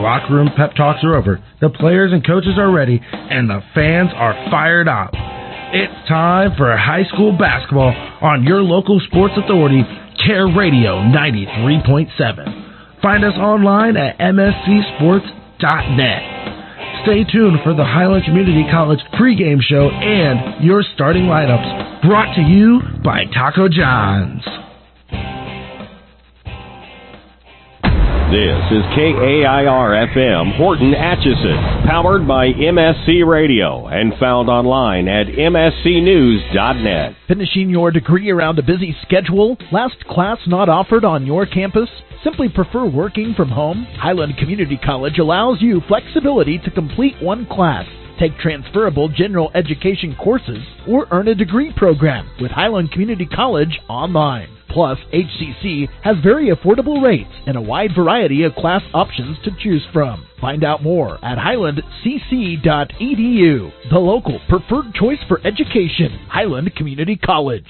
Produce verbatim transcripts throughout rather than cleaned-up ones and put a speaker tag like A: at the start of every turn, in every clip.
A: locker room pep talks are over, the players and coaches are ready, and the fans are fired up. It's time for high school basketball on your local sports authority, Care Radio ninety-three point seven. Find us online at m s c sports dot net. Stay tuned for the Highland Community College pregame show and your starting lineups, brought to you by Taco John's.
B: This is K A I R F M Horton Atchison, powered by M S C Radio and found online at m s c news dot net.
C: Finishing your degree around a busy schedule? Last class not offered on your campus? Simply prefer working from home? Highland Community College allows you flexibility to complete one class, take transferable general education courses, or earn a degree program with Highland Community College online. Plus, H C C has very affordable rates and a wide variety of class options to choose from. Find out more at highland c c dot e d u, the local preferred choice for education, Highland Community College.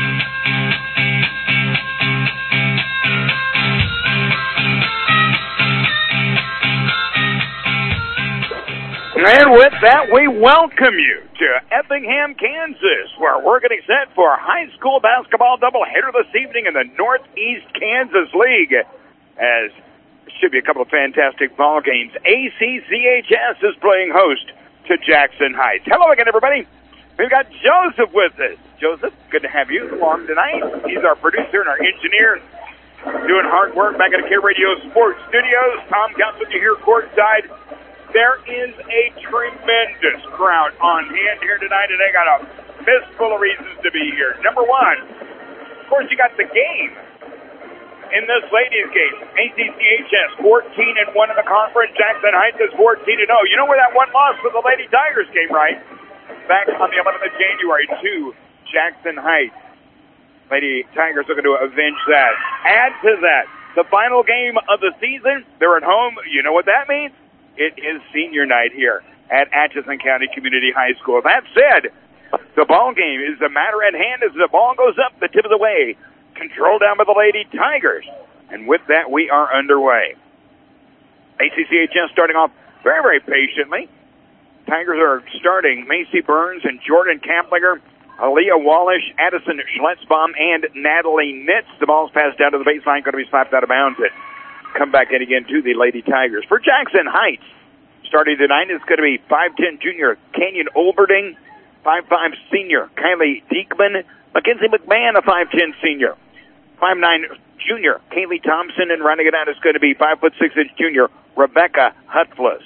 D: And with that, we welcome you to Effingham, Kansas, where we're getting set for a high school basketball doubleheader this evening in the Northeast Kansas League. As should be a couple of fantastic ball games. A C C H S is playing host to Jackson Heights. Hello again, everybody. We've got Joseph with us. Joseph, good to have you along tonight. He's our producer and our engineer, doing hard work back at the Care Radio Sports Studios. Tom Counts with you here courtside. There is a tremendous crowd on hand here tonight, and they got a fistful of reasons to be here. Number one, of course, you got the game in this ladies' game. A C C H S fourteen and one in the conference. Jackson Heights is fourteen and oh. You know where that one loss for the Lady Tigers came, right? Back on the eleventh of January to Jackson Heights. Lady Tigers looking to avenge that. Add to that, the final game of the season. They're at home. You know what that means? It is senior night here at Atchison County Community High School. That said, the ball game is the matter at hand as the ball goes up the tip of the way. Controlled down by the Lady Tigers. And with that, we are underway. A C C H S starting off very, very patiently. Tigers are starting Macy Burns and Jordan Kamplinger, Aaliyah Wallish, Addison Schletzbaum, and Natalie Nitz. The ball's passed down to the baseline, going to be slapped out of bounds. It come back in again to the Lady Tigers. For Jackson Heights, starting tonight, it's going to be five ten junior Canyon Olberding, five five senior Kylie Diekman, Mackenzie McMahon, a five ten senior, five nine junior Kaylee Thompson, and rounding it out is going to be five foot six inch junior Rebecca Hutfless.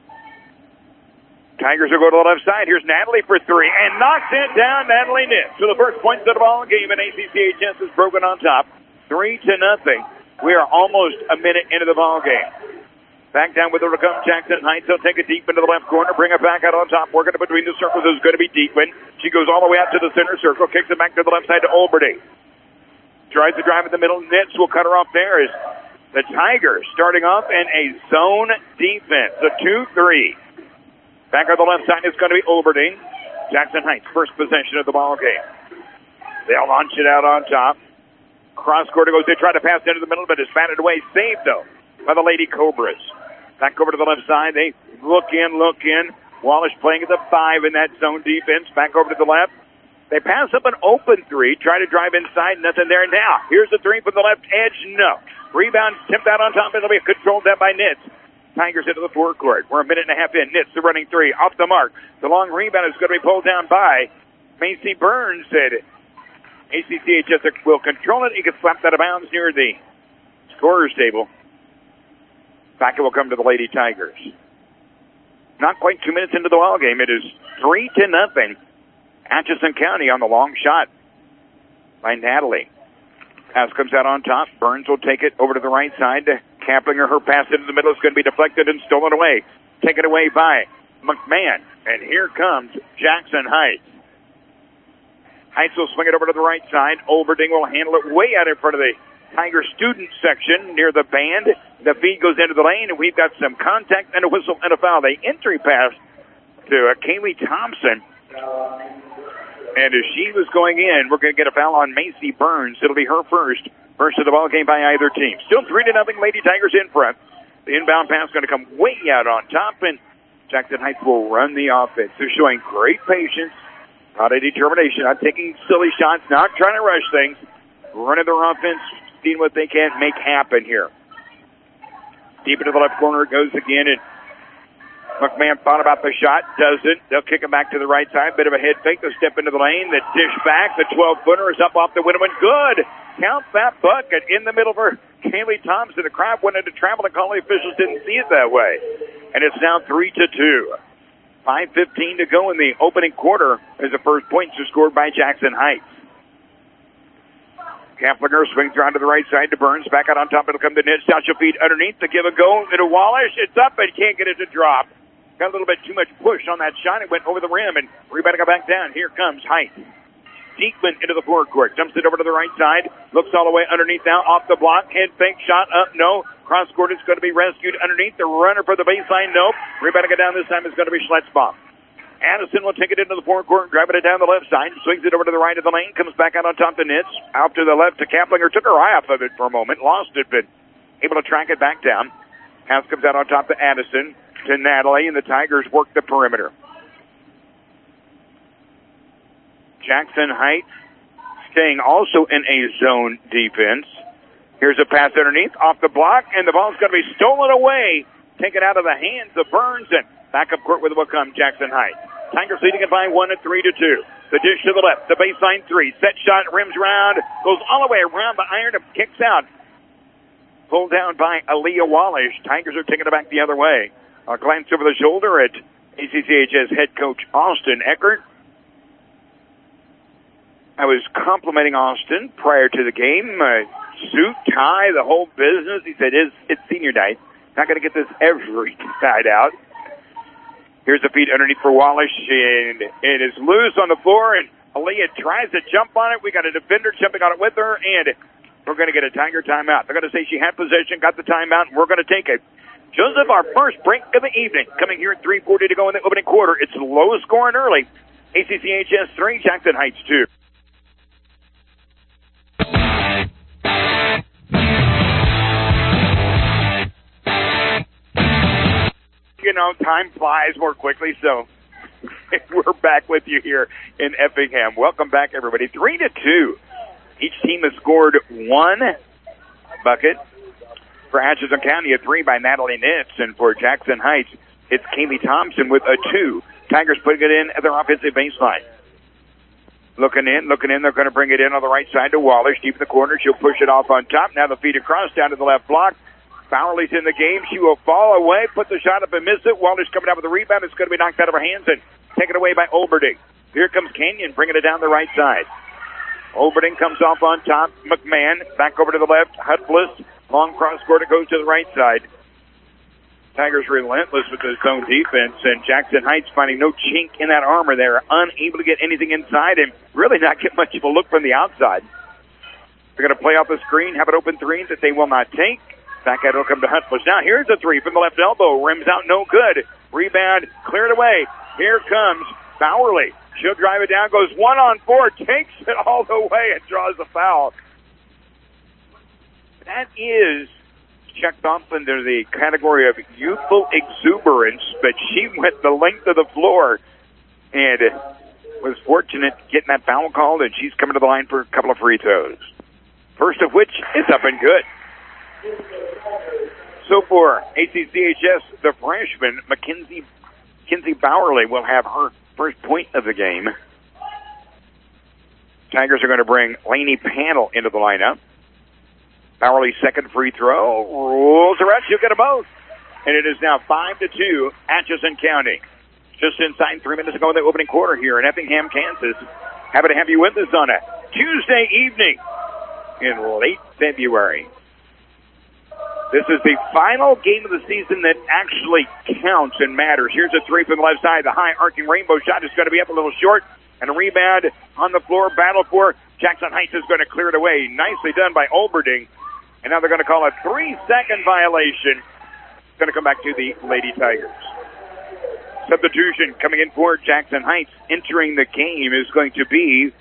D: Tigers will go to the left side. Here's Natalie for three, and knocks it down, Natalie Nitz. So the first points of the ball game, and A C C H S is broken on top, three to nothing. We are almost a minute into the ball game. Back down with it will come Jackson Heights. They'll take it deep into the left corner, bring it back out on top, working it between the circles is going to be Diekman. She goes all the way out to the center circle, kicks it back to the left side to Olberding. Tries to drive in the middle. Nitz will cut her off there as the Tigers starting off in a zone defense. A two three. Back on the left side is going to be Olberding. Jackson Heights, first possession of the ball game. They'll launch it out on top. Cross court goes. They try to pass into the middle, but it's batted away. Saved, though, by the Lady Cobras. Back over to the left side. They look in, look in. Wallace playing at the five in that zone defense. Back over to the left. They pass up an open three. Try to drive inside. Nothing there now. Here's the three from the left edge. No. Rebound tipped out on top. It'll be controlled down by Nitz. Tigers into the forecourt. We're a minute and a half in. Nitz, the running three. Off the mark. The long rebound is going to be pulled down by Macy Burns. Said A C C H S will control it. He gets slapped out of bounds near the scorer's table. Back it will come to the Lady Tigers. Not quite two minutes into the ball game. It is three to nothing. Atchison County on the long shot by Natalie. Pass comes out on top. Burns will take it over to the right side. Kamplinger, her pass into the middle is going to be deflected and stolen away. Taken away by McMahon. And here comes Jackson Heights. Heights will swing it over to the right side. Olberding will handle it way out in front of the Tiger student section near the band. The feed goes into the lane, and we've got some contact and a whistle and a foul. The entry pass to uh, Kaylee Thompson. And as she was going in, we're going to get a foul on Macy Burns. It'll be her first. First of the ball game by either team. Still three to nothing. Lady Tigers in front. The inbound pass is going to come way out on top, and Jackson Heights will run the offense. They're showing great patience, not a determination, not taking silly shots, not trying to rush things, running their offense, seeing what they can make happen here. Deep into the left corner it goes again, and McMahon thought about the shot, doesn't. They'll kick him back to the right side. Bit of a head fake. They'll step into the lane. The dish back. The twelve-footer is up off the window and good. Count that bucket in the middle for Kaylee Thompson. The crowd wanted to travel and call. The officials didn't see it that way. And it's now three to two. five fifteen to go in the opening quarter as the first points are scored by Jackson Heights. Kaplinger swings around to the right side to Burns. Back out on top. It'll come to Nitz. Now she'll feed underneath to give a go. Into Wallace. It's up and can't get it to drop. Got a little bit too much push on that shot. It went over the rim, and rebound got back down. Here comes Heights. Diekman into the forecourt. Dumps it over to the right side. Looks all the way underneath now. Off the block. Head fake. Shot up. No. Cross court is going to be rescued underneath. The runner for the baseline. Nope. Rebound got down this time is going to be Schletzbaum. Addison will take it into the forecourt, driving it down the left side. Swings it over to the right of the lane. Comes back out on top to Nitz. Out to the left to Kaplinger. Took her eye off of it for a moment. Lost it, but able to track it back down. House comes out on top to Addison. To Natalie, and the Tigers work the perimeter. Jackson Heights staying also in a zone defense. Here's a pass underneath, off the block, and the ball's going to be stolen away. Taken out of the hands of Burns, and back up court with it will come Jackson Heights. Tigers leading it by one at three to two. The dish to the left, the baseline three. Set shot, rims round, goes all the way around the iron and kicks out. Pulled down by Aaliyah Wallace. Tigers are taking it back the other way. A glance over the shoulder at A C C H S head coach Austin Eckert. I was complimenting Austin prior to the game. Uh, suit, tie, the whole business. He said, it's, it's senior night. Not going to get this every night out. Here's the feed underneath for Wallace, and it is loose on the floor, and Aaliyah tries to jump on it. We got a defender jumping on it with her, and we're going to get a Tiger timeout. They're going to say she had possession, got the timeout, and we're going to take it. Joseph, our first break of the evening, coming here at three forty to go in the opening quarter. It's low scoring early. A C C H S three, Jackson Heights two. You know, time flies more quickly, so we're back with you here in Effingham. Welcome back, everybody. Three to two. Each team has scored one bucket. For Atchison County, a three by Natalie Nitz, and for Jackson Heights, it's Kaylee Thompson with a two. Tigers putting it in at their offensive baseline. Looking in, looking in, they're going to bring it in on the right side to Wallace, deep in the corner. She'll push it off on top. Now the feed across down to the left block. Bowerly's in the game. She will fall away, put the shot up and miss it. Wallace coming out with the rebound. It's going to be knocked out of her hands and taken away by Olberding. Here comes Kenyon, bringing it down the right side. Olberding comes off on top. McMahon back over to the left. Hutfless. Long cross court, it goes to the right side. Tigers relentless with the zone defense, and Jackson Heights finding no chink in that armor. They're unable to get anything inside and really not get much of a look from the outside. They're going to play off the screen, have an open three that they will not take. Back out, it'll come to Hutfless. Now here's a three from the left elbow. Rims out, no good. Rebound, cleared away. Here comes Bowerly. She'll drive it down, goes one on four, takes it all the way and draws the foul. That is checked off under the category of youthful exuberance, but she went the length of the floor and was fortunate getting that foul called, and she's coming to the line for a couple of free throws. First of which is up and good. So for A C C H S, the freshman, Mackenzie, Mackenzie Bowerly, will have her first point of the game. Tigers are going to bring Lainey Panel into the lineup. Bowerly's second free throw rolls around. She'll get them both. And it is now five to two, Atchison County. Just inside three minutes ago in the opening quarter here in Effingham, Kansas. Happy to have you with us on a Tuesday evening in late February. This is the final game of the season that actually counts and matters. Here's a three from the left side. The high arcing rainbow shot is going to be up a little short. And a rebound on the floor. Battle for Jackson Heights is going to clear it away. Nicely done by Olberding. And now they're going to call a three-second violation. It's going to come back to the Lady Tigers. Substitution coming in for Jackson Heights. Entering the game is going to be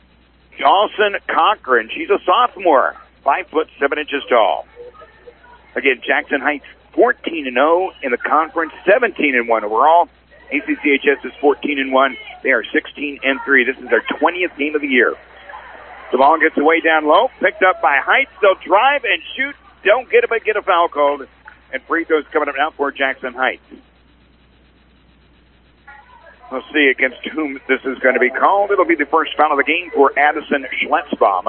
D: Dawson Cochran. She's a sophomore, five foot seven inches tall. Again, Jackson Heights fourteen and oh in the conference, seventeen and one overall. A C C H S is fourteen and one. They are sixteen and three. This is their twentieth game of the year. The ball gets away down low, picked up by Heights. They'll drive and shoot. Don't get it, but get a foul called. And free throws coming up now for Jackson Heights. We'll see against whom this is going to be called. It'll be the first foul of the game for Addison Schletzbaum.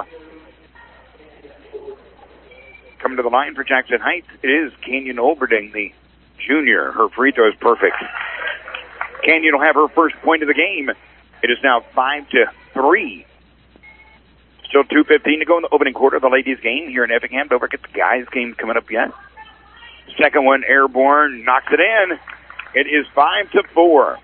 D: Coming to the line for Jackson Heights, it is Canyon Olberding, the junior. Her free throw is perfect. Canyon will have her first point of the game. It is now five to three. Still two fifteen to go in the opening quarter of the ladies' game here in Effingham. Don't forget the guys' game coming up yet. Second one, airborne, knocks it in. It is five to four.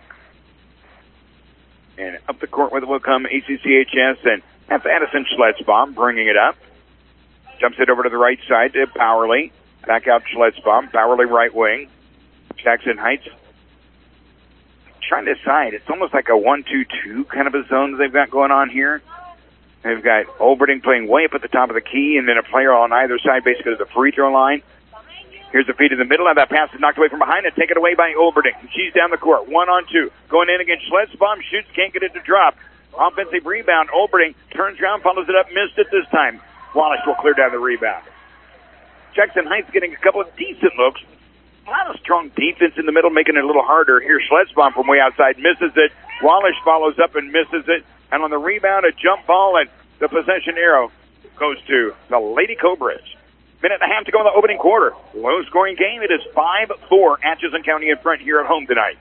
D: And up the court with it will come A C C H S, and that's Addison Schletzbaum bringing it up. Jumps it over to the right side to Bowerly. Back out Schletzbaum. Bowerly right wing. Jackson Heights trying to decide. It's almost like a one two two kind of a zone that they've got going on here. They've got Olberding playing way up at the top of the key, and then a player on either side basically to the free throw line. Here's the feed in the middle, and that pass is knocked away from behind and taken away by Olberding. She's down the court, one on two. Going in against Schletzbaum, shoots, can't get it to drop. Offensive rebound, Olberding turns around, follows it up, missed it this time. Wallace will clear down the rebound. Jackson Heights getting a couple of decent looks. A lot of strong defense in the middle, making it a little harder. Here's Schletzbaum from way outside, misses it. Wallace follows up and misses it. And on the rebound, a jump ball, and the possession arrow goes to the Lady Cobras. Minute and a half to go in the opening quarter. Low-scoring game. It is five four. Atchison County in front here at home tonight.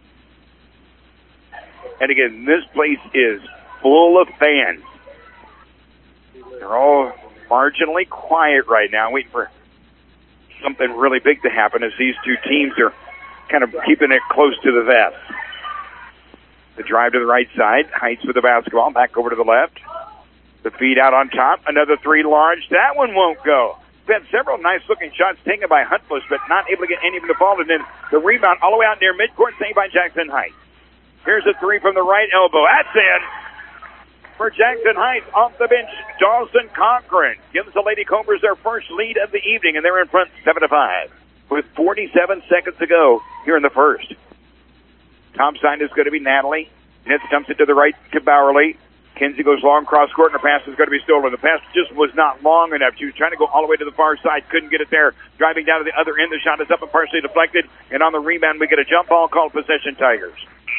D: And again, this place is full of fans. They're all marginally quiet right now, waiting for something really big to happen as these two teams are kind of keeping it close to the vest. The drive to the right side. Heights with the basketball. Back over to the left. The feed out on top. Another three large. That one won't go. We've had several nice-looking shots taken by Huntbush, but not able to get any of them to fall. And then the rebound all the way out near midcourt, saved by Jackson Heights. Here's a three from the right elbow. That's in for Jackson Heights. Off the bench, Dawson Cochran gives the Lady Cobras their first lead of the evening, and they're in front seven to five with forty-seven seconds to go here in the first. Top side is going to be Natalie. Nitz dumps it to the right to Bowerly. Kinsey goes long cross court, and her pass is going to be stolen. The pass just was not long enough. She was trying to go all the way to the far side, couldn't get it there. Driving down to the other end, the shot is up and partially deflected, and on the rebound, we get a jump ball called possession Tigers.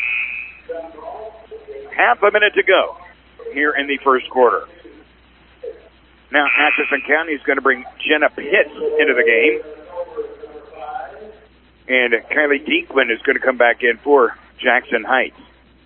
D: Half a minute to go here in the first quarter. Now, Atchison County is going to bring Jenna Pitts into the game, and Kylie Deekman is going to come back in for Jackson Heights.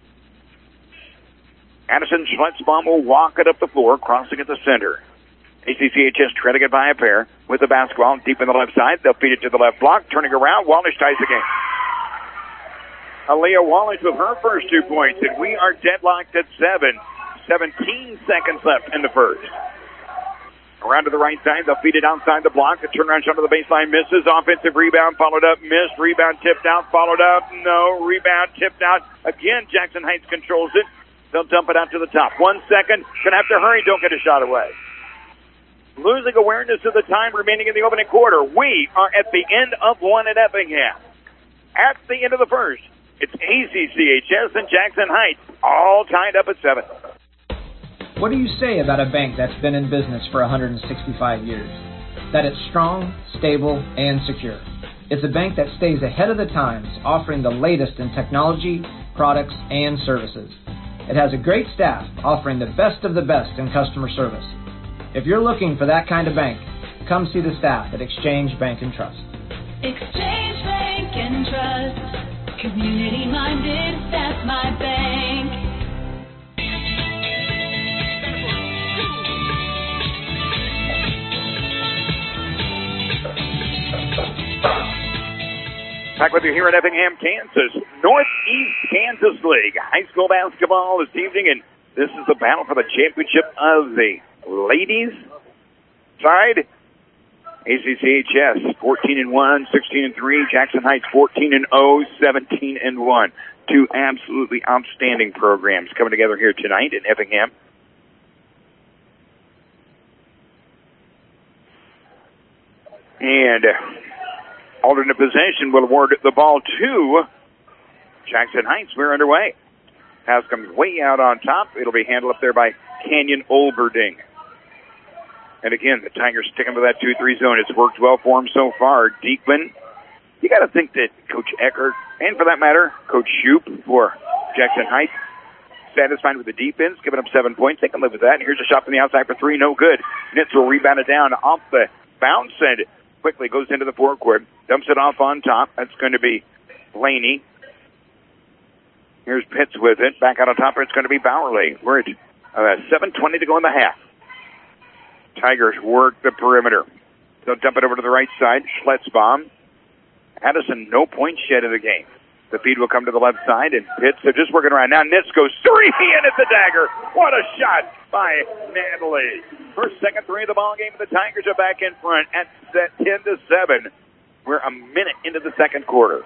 D: Addison Schletzbaum will walk it up the floor, crossing at the center. A C C H S trying to get by a pair with the basketball deep in the left side. They'll feed it to the left block, turning around. Wallace ties the game. Aaliyah Wallace with her first two points, and we are deadlocked at seven. seventeen seconds left in the first. Around to the right side, they'll feed it outside the block. The turnaround shot to the baseline misses. Offensive rebound, followed up, missed. Rebound tipped out, followed up, no. Rebound tipped out. Again, Jackson Heights controls it. They'll dump it out to the top. One second. Gonna have to hurry. Don't get a shot away. Losing awareness of the time remaining in the opening quarter. We are at the end of one at Effingham. At the end of the first, it's A C C H S and Jackson Heights all tied up at seven.
E: What do you say about a bank that's been in business for one hundred sixty-five years? That it's strong, stable, and secure. It's a bank that stays ahead of the times, offering the latest in technology, products, and services. It has a great staff offering the best of the best in customer service. If you're looking for that kind of bank, come see the staff at Exchange Bank and Trust.
F: Exchange Bank and Trust, community-minded, that's my bank.
D: Back with you here in Effingham, Kansas. Northeast Kansas League high school basketball this evening, and this is the battle for the championship of the ladies side. A C C H S fourteen and one, sixteen and three. Jackson Heights fourteen and oh, seventeen and one. Two absolutely outstanding programs coming together here tonight in Effingham. And alternate possession will award the ball to Jackson Heights. We're underway. Pass comes way out on top. It'll be handled up there by Canyon Olberding. And again, the Tigers sticking with that two three zone. It's worked well for them so far. Diekman, you got to think that Coach Eckert, and for that matter, Coach Shoup for Jackson Heights, satisfied with the defense, giving up seven points. They can live with that. And here's a shot from the outside for three. No good. Nitz will rebound it down off the bounce and quickly goes into the forecourt. Dumps it off on top. That's going to be Laney. Here's Pitts with it. Back out on top. It's going to be Bowerly. We're at uh, seven twenty to go in the half. Tigers work the perimeter. They'll dump it over to the right side. Schletzbaum. Addison, no points yet in the game. The feed will come to the left side, and Pitts, they're just working around. Now Nitz goes three, and it's a dagger. What a shot by Natalie. First, second three of the ball game, and the Tigers are back in front at ten to seven. We're a minute into the second quarter.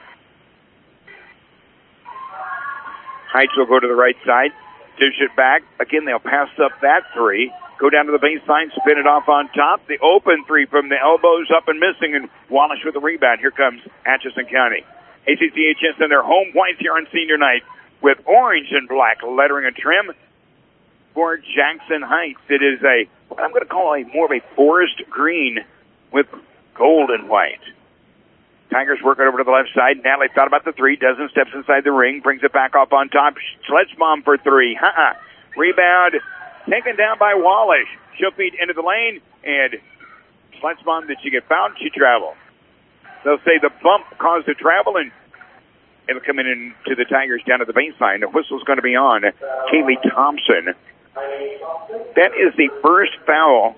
D: Heights will go to the right side, dish it back. Again, they'll pass up that three. Go down to the baseline, spin it off on top. The open three from the elbows up and missing, and Wallace with the rebound. Here comes Atchison County. A C C H S in their home whites here on senior night with orange and black lettering and trim for Jackson Heights. It is a, what I'm going to call a more of a forest green with gold and white. Tigers work it over to the left side. Natalie thought about the three, dozen steps inside the ring, brings it back off on top. Schletzbaum for three. Uh-uh. Rebound taken down by Wallace. She'll feed into the lane, and Schletzbaum, did she get fouled? She traveled. They'll say the bump caused the travel, and it'll come in into the Tigers down at the baseline. The whistle's going to be on Kaylee Thompson. That is the first foul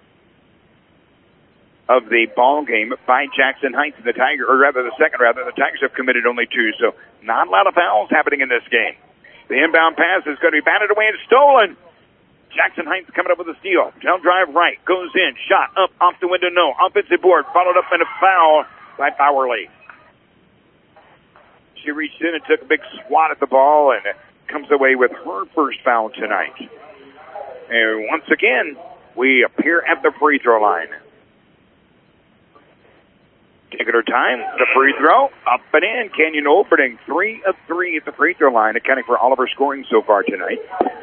D: of the ball game by Jackson Heights. The Tigers, or rather the second, rather, the Tigers have committed only two, so not a lot of fouls happening in this game. The inbound pass is going to be batted away and stolen. Jackson Heights coming up with a steal. Tail drive right, goes in, shot up, off the window, no. Offensive board, followed up in a foul by Bowerly. She reached in and took a big swat at the ball and comes away with her first foul tonight. And once again, we appear at the free throw line. Taking her time, the free throw, up and in. Canyon Olberding, three of three at the free throw line, accounting for all of her scoring so far tonight.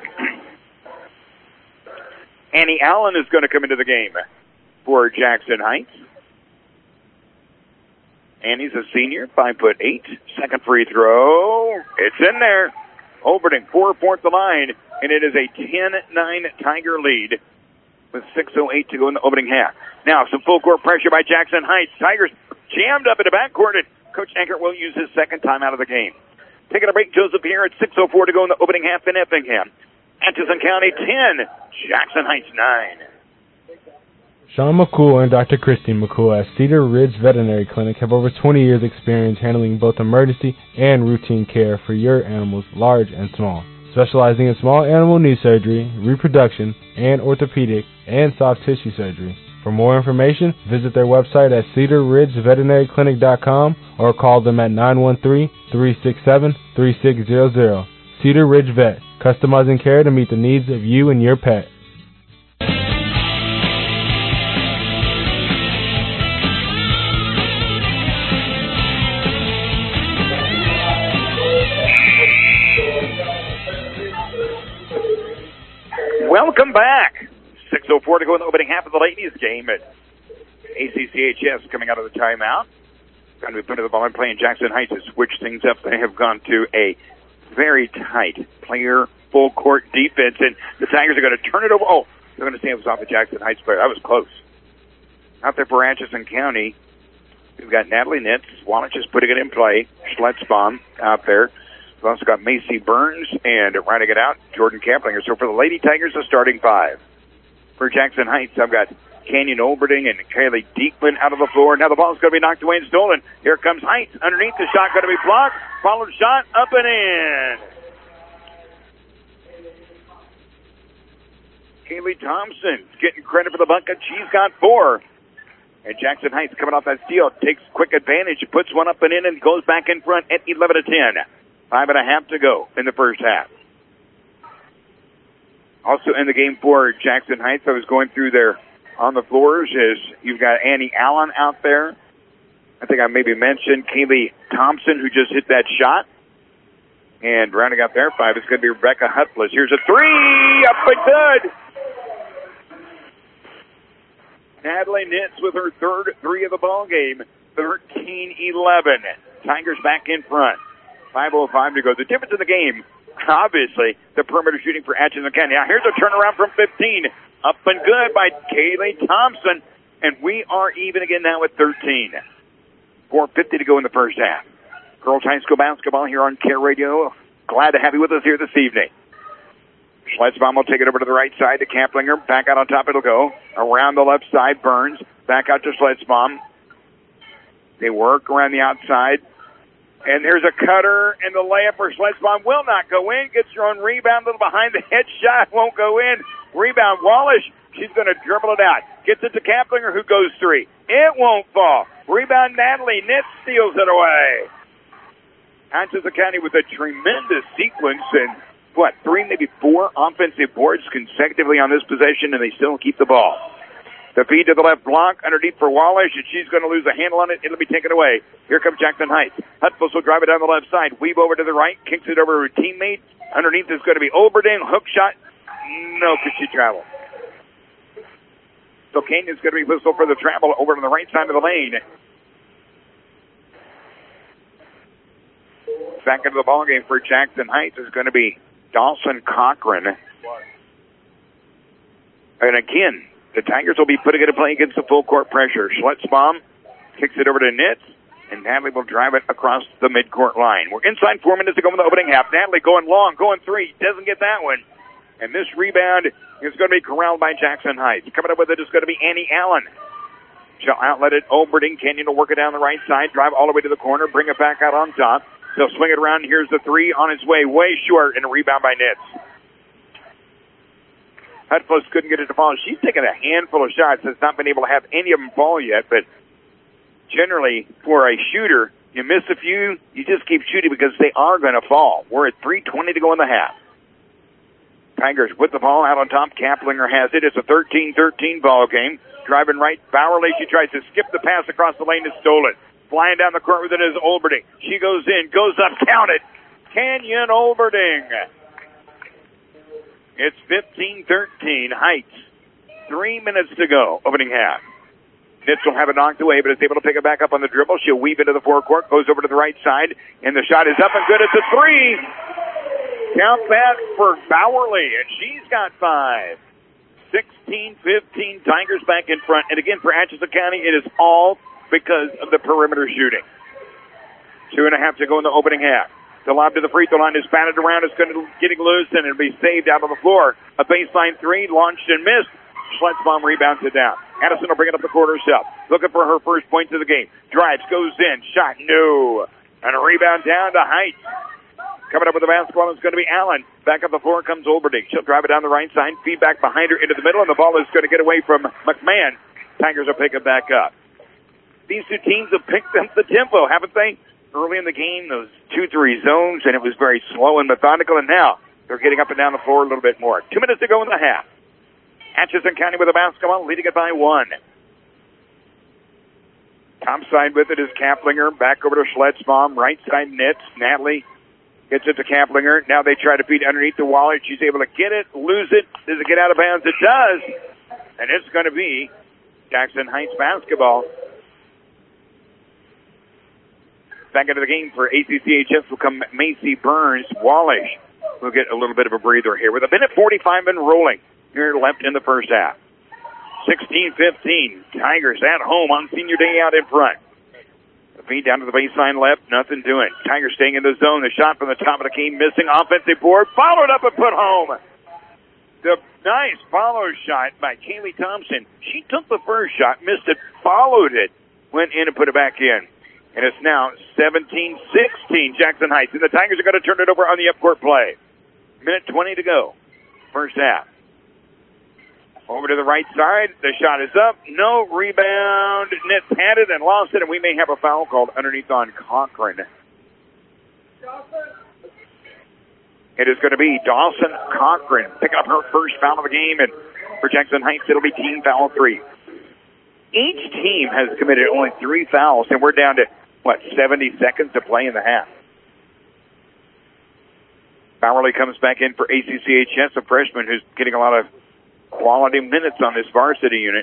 D: Annie Allen is going to come into the game for Jackson Heights. Annie's a senior, five foot eight. Second free throw, it's in there. Olberding, four-fourth the line, and it is a ten nine Tiger lead with six oh eight to go in the opening half. Now, some full-court pressure by Jackson Heights. Tigers jammed up in the backcourt, and Coach Eckert will use his second time out of the game. Taking a break, Joseph here at six oh four to go in the opening half in Effingham. Atchison County ten, Jackson Heights nine.
G: Sean McCool and Doctor Christine McCool at Cedar Ridge Veterinary Clinic have over twenty years experience handling both emergency and routine care for your animals, large and small. Specializing in small animal knee surgery, reproduction, and orthopedic and soft tissue surgery. For more information, visit their website at cedar ridge veterinary clinic dot com or call them at nine one three, three six seven, three six zero zero. Cedar Ridge Vet, customizing care to meet the needs of you and your pet.
D: Welcome back. six oh four to go in the opening half of the ladies game at A C C H S coming out of the timeout. Going to be putting the ball in play, and Jackson Heights has switched things up. They have gone to a very tight player full court defense, and the Tigers are going to turn it over. Oh, they're going to say it was off the Jackson Heights player. That was close. Out there for Atchison County, we've got Natalie Nitz. Wallace is putting it in play. Schletzbaum out there. We've also got Macy Burns, and riding it out, Jordan Kamplinger. So for the Lady Tigers, a starting five. For Jackson Heights, I've got Canyon Olberding and Kaylee Diekman out of the floor. Now the ball's going to be knocked away and stolen. Here comes Heights. Underneath, the shot going to be blocked. Followed shot, up and in. Kaylee Thompson getting credit for the bucket. She's got four. And Jackson Heights coming off that steal, takes quick advantage, puts one up and in, and goes back in front at eleven to ten. Five and a half to go in the first half. Also in the game for Jackson Heights, I was going through their on the floors is you've got Annie Allen out there. I think I maybe mentioned Kaylee Thompson, who just hit that shot. And rounding out their five is going to be Rebecca Hutflis. Here's a three, up and good. Natalie Nitz with her third three of the ball game, thirteen eleven. Tigers back in front. five oh five to go. The difference in the game, obviously, the perimeter shooting for Atchison County. Now here's a turnaround from fifteen. Up and good by Kaylee Thompson. And we are even again now at thirteen. four fifty to go in the first half. Girls High School basketball here on Care Radio. Glad to have you with us here this evening. Schletzbaum will take it over to the right side to Kamplinger. Back out on top it'll go. Around the left side, Burns. Back out to Schletzbaum. They work around the outside. And there's a cutter, and the layup for Schletzbaum will not go in. Gets her own rebound, a little behind the head shot. Won't go in. Rebound, Wallace. She's going to dribble it out. Gets it to Kamplinger, who goes three. It won't fall. Rebound, Natalie Nitz steals it away. Atchison County with a tremendous sequence and, what, three, maybe four offensive boards consecutively on this possession, and they still keep the ball. The feed to the left block, underneath for Wallace, and she's going to lose a handle on it. It'll be taken away. Here comes Jackson Heights. Hutfus will drive it down the left side. Weave over to the right, kicks it over to her teammate. Underneath is going to be Oberding. Hook shot. No, could she travel? So Canyon is going to be whistled for the travel over to the right side of the lane. Back into the ballgame for Jackson Heights is going to be Dawson Cochran. And again, the Tigers will be putting it in play against the full court pressure. Schletzbaum kicks it over to Nitz, and Natalie will drive it across the midcourt line. We're inside four minutes to go in the opening half. Natalie going long, going three, doesn't get that one. And this rebound is going to be corralled by Jackson Heights. Coming up with it is going to be Annie Allen. She'll outlet it. Oberding. Kenyon will work it down the right side, drive all the way to the corner, bring it back out on top. They'll swing it around. Here's the three on its way, way short, and a rebound by Nitz. Hutfus couldn't get it to fall. She's taken a handful of shots. Has not been able to have any of them fall yet, but generally, for a shooter, you miss a few, you just keep shooting because they are going to fall. We're at three twenty to go in the half. Tigers with the ball out on top. Kamplinger has it. It's a thirteen thirteen ball game. Driving right, Bowerly. She tries to skip the pass across the lane and stole it. Flying down the court with it is Oberding. She goes in, goes up, count it. Kenyon Oberding. It's fifteen thirteen. Heights. Three minutes to go. Opening half. Nitz will have it knocked away, but is able to pick it back up on the dribble. She'll weave into the forecourt, goes over to the right side, and the shot is up and good. It's a three. Count that for Bowerly, and she's got five. sixteen fifteen, Tigers back in front. And again, for Atchison County, it is all because of the perimeter shooting. Two and a half to go in the opening half. The lob to the free throw line is batted around. It's going to getting loose, and it'll be saved out on the floor. A baseline three, launched and missed. Schletzbaum rebounds it down. Addison will bring it up the court herself. Looking for her first points of the game. Drives, goes in, shot, no. And a rebound down to Heights. Coming up with the basketball is going to be Allen. Back up the floor comes Oberding. She'll drive it down the right side. Feedback behind her into the middle, and the ball is going to get away from McMahon. Tigers will pick it back up. These two teams have picked up the tempo, haven't they? Early in the game, those two three zones, and it was very slow and methodical, and now they're getting up and down the floor a little bit more. Two minutes to go in the half. Atchison County with the basketball, leading it by one. Top side with it is Kamplinger. Back over to Schletzbaum. Right side Nitz. Natalie gets it to Kamplinger. Now they try to feed underneath the wallet. She's able to get it, lose it. Does it get out of bounds? It does. And it's going to be Jackson Heights basketball. Back into the game for A C C H S will come Macy Burns. Wallish will get a little bit of a breather here with a minute forty-five been rolling here left in the first half. sixteen fifteen. Tigers at home on senior day out in front. The feed down to the baseline left. Nothing doing. Tigers staying in the zone. The shot from the top of the key. Missing offensive board. Followed up and put home. The nice follow shot by Kaylee Thompson. She took the first shot, missed it, followed it, went in and put it back in. And it's now seventeen sixteen Jackson Heights. And the Tigers are going to turn it over on the upcourt play. Minute twenty to go. First half. Over to the right side. The shot is up. No rebound. Nitz had it and lost it, and we may have a foul called underneath on Cochran. It is going to be Dawson Cochran picking up her first foul of the game, and For Jackson Heights, it'll be team foul three. Each team has committed only three fouls, and we're down to, what, seventy seconds to play in the half. Bowerly comes back in for A C C H S, a freshman who's getting a lot of quality minutes on this varsity unit.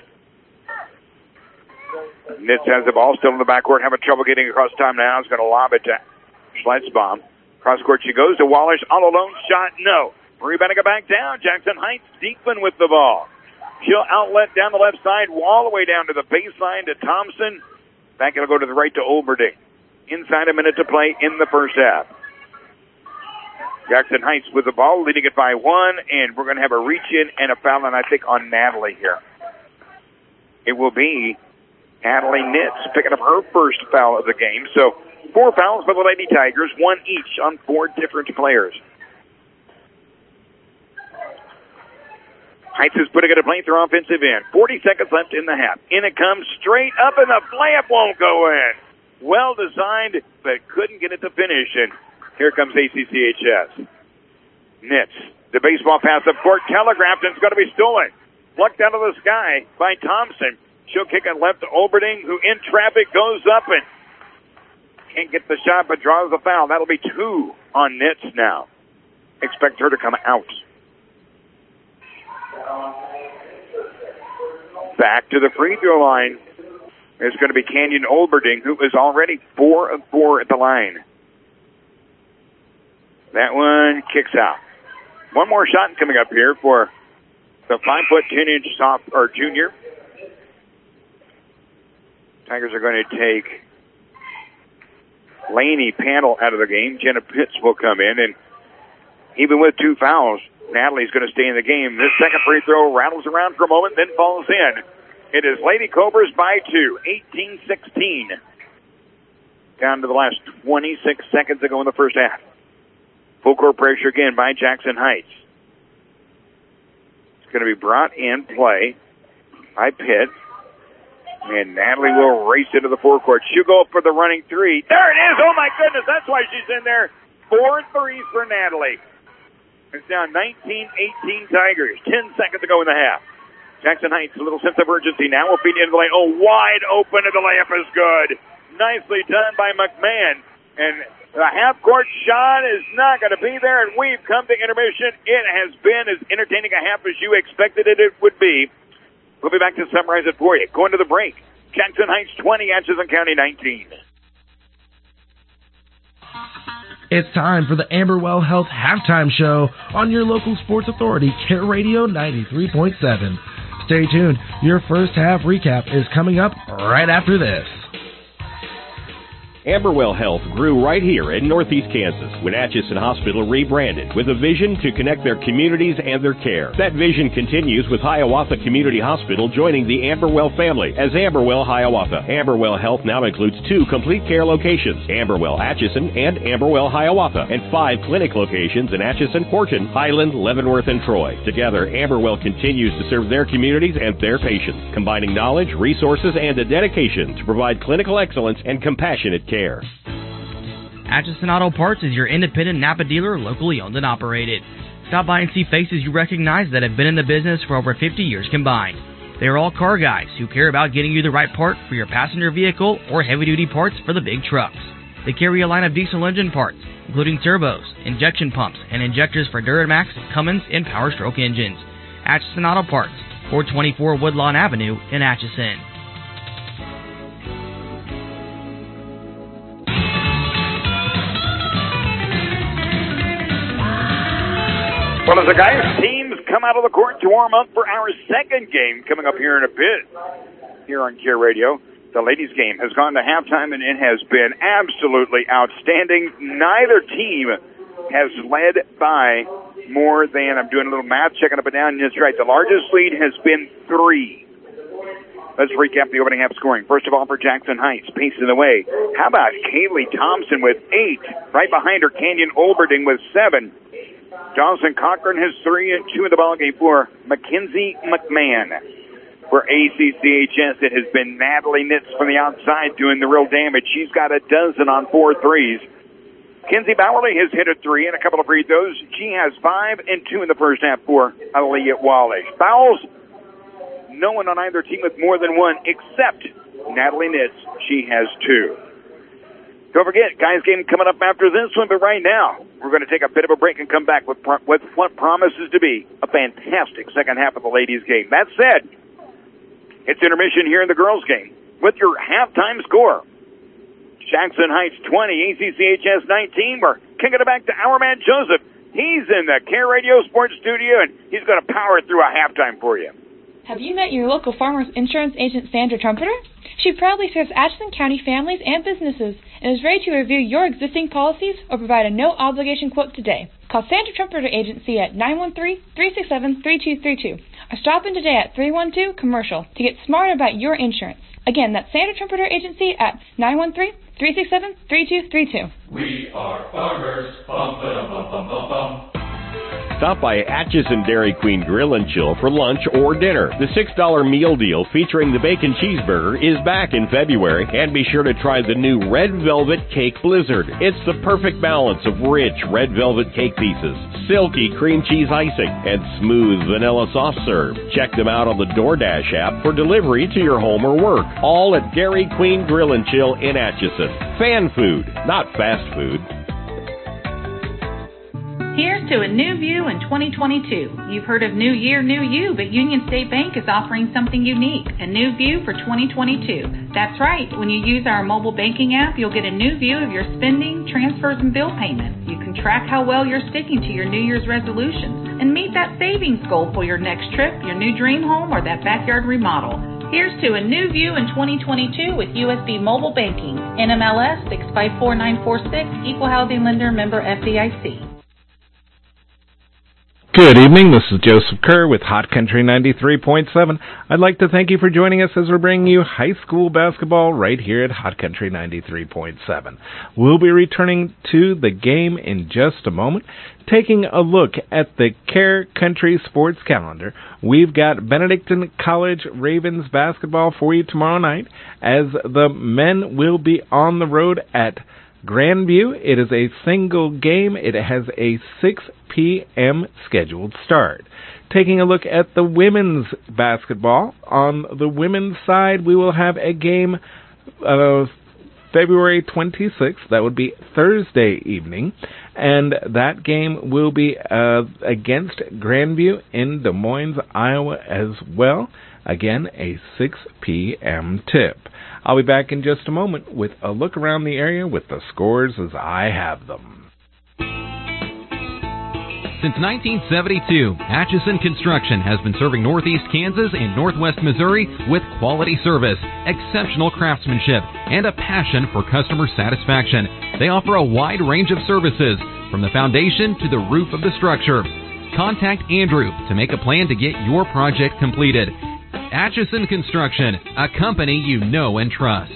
D: Nitz has the ball still in the backcourt, having trouble getting across time now. He's going to lob it to Schleitzbaum. Cross court she goes to Wallish. All alone shot, no. Rebounding it back down. Jackson Heights, Diekman with the ball. She'll outlet down the left side, all the way down to the baseline to Thompson. Back it'll go to the right to Olberding. Inside a minute to play in the first half. Jackson Heights with the ball, leading it by one, and we're going to have a reach-in and a foul, and I think on Natalie here. It will be Natalie Nitz picking up her first foul of the game. So four fouls by the Lady Tigers, one each on four different players. Heights is putting it a flamethrower offensive end. forty seconds left in the half. In it comes, straight up, and the layup won't go in. Well designed, but couldn't get it to finish. And here comes A C C H S. Nitz, the baseball pass up court, telegraphed, and it's going to be stolen. Plucked out of the sky by Thompson. She'll kick it left to Olberding, who in traffic goes up and can't get the shot, but draws the foul. That'll be two on Nitz now. Expect her to come out. Back to the free throw line is going to be Canyon Olberding, who is already four of four at the line. That one kicks out. One more shot coming up here for the five foot ten inch soft or junior. Tigers are going to take Laney Panel out of the game. Jenna Pitts will come in, and even with two fouls, Natalie's going to stay in the game. This second free throw rattles around for a moment, then falls in. It is Lady Cobras by two, eighteen sixteen. Down to the last twenty-six seconds to go in the first half. Full court pressure again by Jackson Heights. It's going to be brought in play by Pitt. And Natalie will race into the forecourt. She'll go up for the running three. There it is! Oh my goodness, that's why she's in there. Four threes for Natalie. It's down nineteen eighteen Tigers. Ten seconds to go in the half. Jackson Heights, a little sense of urgency now. Will feed into the lane. Oh, wide open, and the layup is good. Nicely done by McMahon. And the half-court shot is not going to be there, and we've come to intermission. It has been as entertaining a half as you expected it, it would be. We'll be back to summarize it for you. Going to the break. Jackson Heights twenty, Atchison County nineteen.
A: It's time for the Amberwell Health Halftime Show on your local sports authority, Care Radio ninety-three point seven. Stay tuned. Your first half recap is coming up right after this.
B: Amberwell Health grew right here in Northeast Kansas when Atchison Hospital rebranded with a vision to connect their communities and their care. That vision continues with Hiawatha Community Hospital joining the Amberwell family as Amberwell Hiawatha. Amberwell Health now includes two complete care locations, Amberwell Atchison and Amberwell Hiawatha, and five clinic locations in Atchison, Horton, Highland, Leavenworth, and Troy. Together, Amberwell continues to serve their communities and their patients, combining knowledge, resources, and a dedication to provide clinical excellence and compassionate care.
H: Atchison Auto Parts is your independent Napa dealer, locally owned and operated. Stop by and see faces you recognize that have been in the business for over fifty years combined. They are all car guys who care about getting you the right part for your passenger vehicle or heavy-duty parts for the big trucks. They carry a line of diesel engine parts, including turbos, injection pumps, and injectors for Duramax, Cummins, and Power Stroke engines. Atchison Auto Parts, four twenty-four Woodlawn Avenue in Atchison.
D: Well, as the guys' teams come out of the court to warm up for our second game coming up here in a bit here on Care Radio, the ladies' game has gone to halftime, and it has been absolutely outstanding. Neither team has led by more than, I'm doing a little math, checking up and down, and that's right, the largest lead has been three. Let's recap the opening half scoring. First of all, for Jackson Heights, pacing the way. How about Kaylee Thompson with eight? Right behind her, Canyon Olberding with seven. Dawson Cochran has three and two in the ballgame for Mackenzie McMahon. For A C C H S, it has been Natalie Nitz from the outside doing the real damage. She's got a dozen on four threes. Kinsey Bowerly has hit a three and a couple of free throws. She has five and two in the first half for Aaliyah Wallish. Fouls, no one on either team with more than one except Natalie Nitz. She has two. Don't forget, guys game coming up after this one, but right now, we're going to take a bit of a break and come back with, with what promises to be a fantastic second half of the ladies game. That said, it's intermission here in the girls game with your halftime score. Jackson Heights twenty, A C C H S nineteen. We're kicking it back to our man Joseph. He's in the Care Radio Sports Studio, and he's going to power through a halftime for you.
I: Have you met your local Farmers Insurance agent, Sandra Trumpeter? She proudly serves Atchison County families and businesses and is ready to review your existing policies or provide a no-obligation quote today. Call Sandra Trumpeter Agency at nine one three, three six seven, three two three two or stop in today at three one two Commercial to get smart about your insurance. Again, that's Sandra Trumpeter Agency at nine one three, three six seven, three two three two.
J: We are farmers. Bum, ba-dum, bum, bum, bum, bum.
B: Stop by Atchison Dairy Queen Grill and Chill for lunch or dinner. The six dollar meal deal featuring the bacon cheeseburger is back in February, and be sure to try the new Red Velvet Cake Blizzard. It's the perfect balance of rich red velvet cake pieces, silky cream cheese icing, and smooth vanilla soft serve. Check them out on the DoorDash app for delivery to your home or work. All at Dairy Queen Grill and Chill in Atchison. Fan food, not fast food.
K: Here's to a new view in twenty twenty-two. You've heard of New Year, New You, but Union State Bank is offering something unique, a new view for twenty twenty-two. That's right. When you use our mobile banking app, you'll get a new view of your spending, transfers, and bill payments. You can track how well you're sticking to your New Year's resolutions and meet that savings goal for your next trip, your new dream home, or that backyard remodel. Here's to a new view in twenty twenty-two with U S B Mobile Banking. N M L S six five four nine four six, Equal Housing Lender, member F D I C.
L: Good evening, this is Joseph Kerr with Hot Country ninety-three point seven. I'd like to thank you for joining us as we're bringing you high school basketball right here at Hot Country ninety-three point seven. We'll be returning to the game in just a moment. Taking a look at the Care Country sports calendar, we've got Benedictine College Ravens basketball for you tomorrow night as the men will be on the road at Grandview. It is a single game. It has a six p.m. scheduled start. Taking a look at the women's basketball, on the women's side, we will have a game uh, February twenty-sixth. That would be Thursday evening. And that game will be uh, against Grandview in Des Moines, Iowa as well. Again, a six p.m. tip. I'll be back in just a moment with a look around the area with the scores as I have them.
M: Since nineteen seventy-two, Atchison Construction has been serving Northeast Kansas and Northwest Missouri with quality service, exceptional craftsmanship, and a passion for customer satisfaction. They offer a wide range of services, from the foundation to the roof of the structure. Contact Andrew to make a plan to get your project completed. Atchison Construction, a company you know and trust.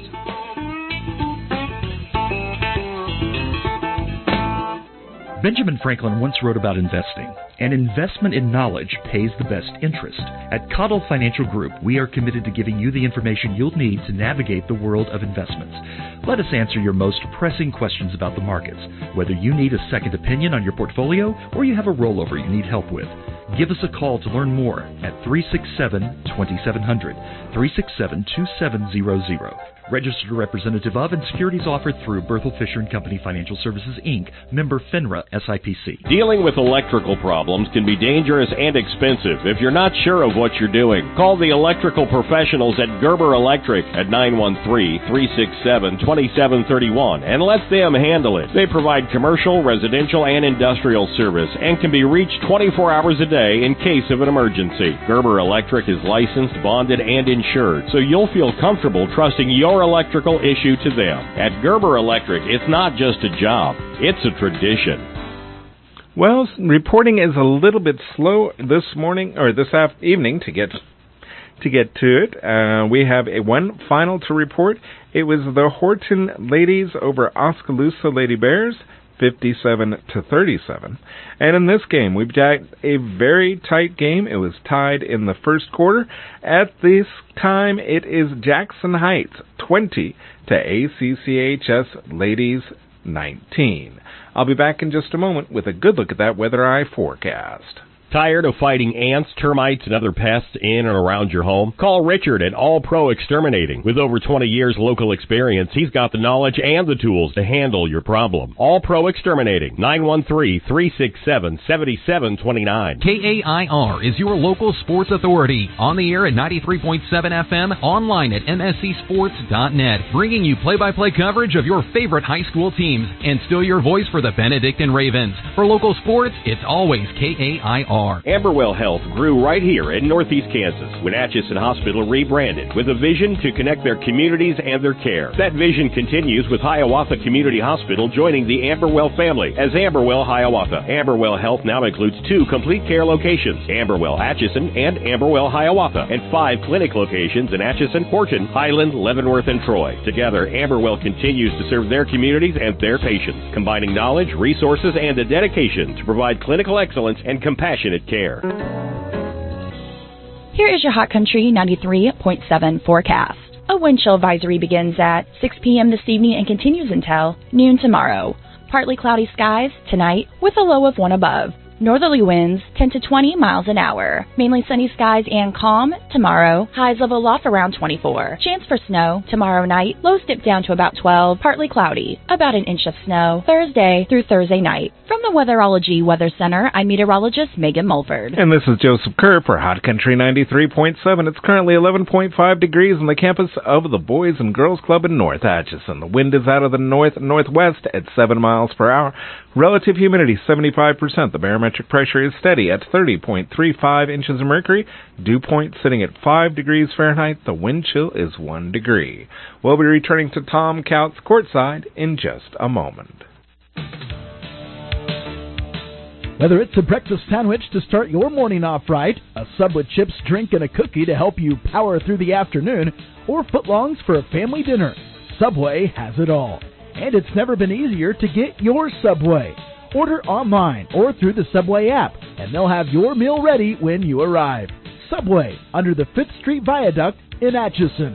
N: Benjamin Franklin once wrote about investing. An investment in knowledge pays the best interest. At Cottle Financial Group, we are committed to giving you the information you'll need to navigate the world of investments. Let us answer your most pressing questions about the markets, whether you need a second opinion on your portfolio or you have a rollover you need help with. Give us a call to learn more at three six seven, two seven zero zero, three six seven, two seven zero zero. Registered representative of and securities offered through Berthel Fisher and Company Financial Services, Incorporated, member FINRA S I P C.
B: Dealing with electrical problems can be dangerous and expensive if you're not sure of what you're doing. Call the electrical professionals at Gerber Electric at nine one three, three six seven, two seven three one and let them handle it. They provide commercial, residential, and industrial service and can be reached twenty-four hours a day in case of an emergency. Gerber Electric is licensed, bonded, and insured, so you'll feel comfortable trusting your electrical issue to them. At Gerber Electric, it's not just a job, it's a tradition.
L: Well, reporting is a little bit slow this morning, or this after- evening to get to get to it. Uh, we have a one final to report. It was the Horton ladies over Oskaloosa Lady Bears, fifty-seven to thirty-seven. And in this game, we've got a very tight game. It was tied in the first quarter. At this time, it is Jackson Heights twenty to A C C H S Ladies nineteen. I'll be back in just a moment with a good look at that weather eye forecast.
B: Tired of fighting ants, termites, and other pests in and around your home? Call Richard at All Pro Exterminating. With over twenty years local experience, he's got the knowledge and the tools to handle your problem. All Pro Exterminating, nine one three, three six seven, seven seven two nine.
M: K A I R is your local sports authority. On the air at ninety-three point seven F M, online at M S C sports dot net, bringing you play-by-play coverage of your favorite high school teams and still your voice for the Benedictine Ravens. For local sports, it's always K A I R.
B: Amberwell Health grew right here in Northeast Kansas when Atchison Hospital rebranded with a vision to connect their communities and their care. That vision continues with Hiawatha Community Hospital joining the Amberwell family as Amberwell Hiawatha. Amberwell Health now includes two complete care locations, Amberwell Atchison and Amberwell Hiawatha, and five clinic locations in Atchison, Horton, Highland, Leavenworth, and Troy. Together, Amberwell continues to serve their communities and their patients, combining knowledge, resources, and a dedication to provide clinical excellence and compassionate care.
O: Here is your Hot Country ninety-three point seven forecast. A wind chill advisory begins at six p.m. this evening and continues until noon tomorrow. Partly cloudy skies tonight with a low of one above. Northerly winds ten to twenty miles an hour. Mainly sunny skies and calm tomorrow. Highs level off around twenty-four. Chance for snow tomorrow night. Lows dip down to about twelve. Partly cloudy. About an inch of snow Thursday through Thursday night. From the Weatherology Weather Center, I'm meteorologist Megan Mulford.
L: And this is Joseph Kerr for Hot Country ninety-three point seven. It's currently eleven point five degrees on the campus of the Boys and Girls Club in North Atchison. The wind is out of the north-northwest at seven miles per hour. Relative humidity seventy-five percent. The barometric pressure is steady at thirty point three five inches of mercury. Dew point sitting at five degrees Fahrenheit. The wind chill is one degree. We'll be returning to Tom Couts courtside in just a moment.
C: Whether it's a breakfast sandwich to start your morning off right, a sub with chips, drink, and a cookie to help you power through the afternoon, or footlongs for a family dinner, Subway has it all. And it's never been easier to get your Subway. Order online or through the Subway app, and they'll have your meal ready when you arrive. Subway, under the Fifth Street Viaduct in Atchison.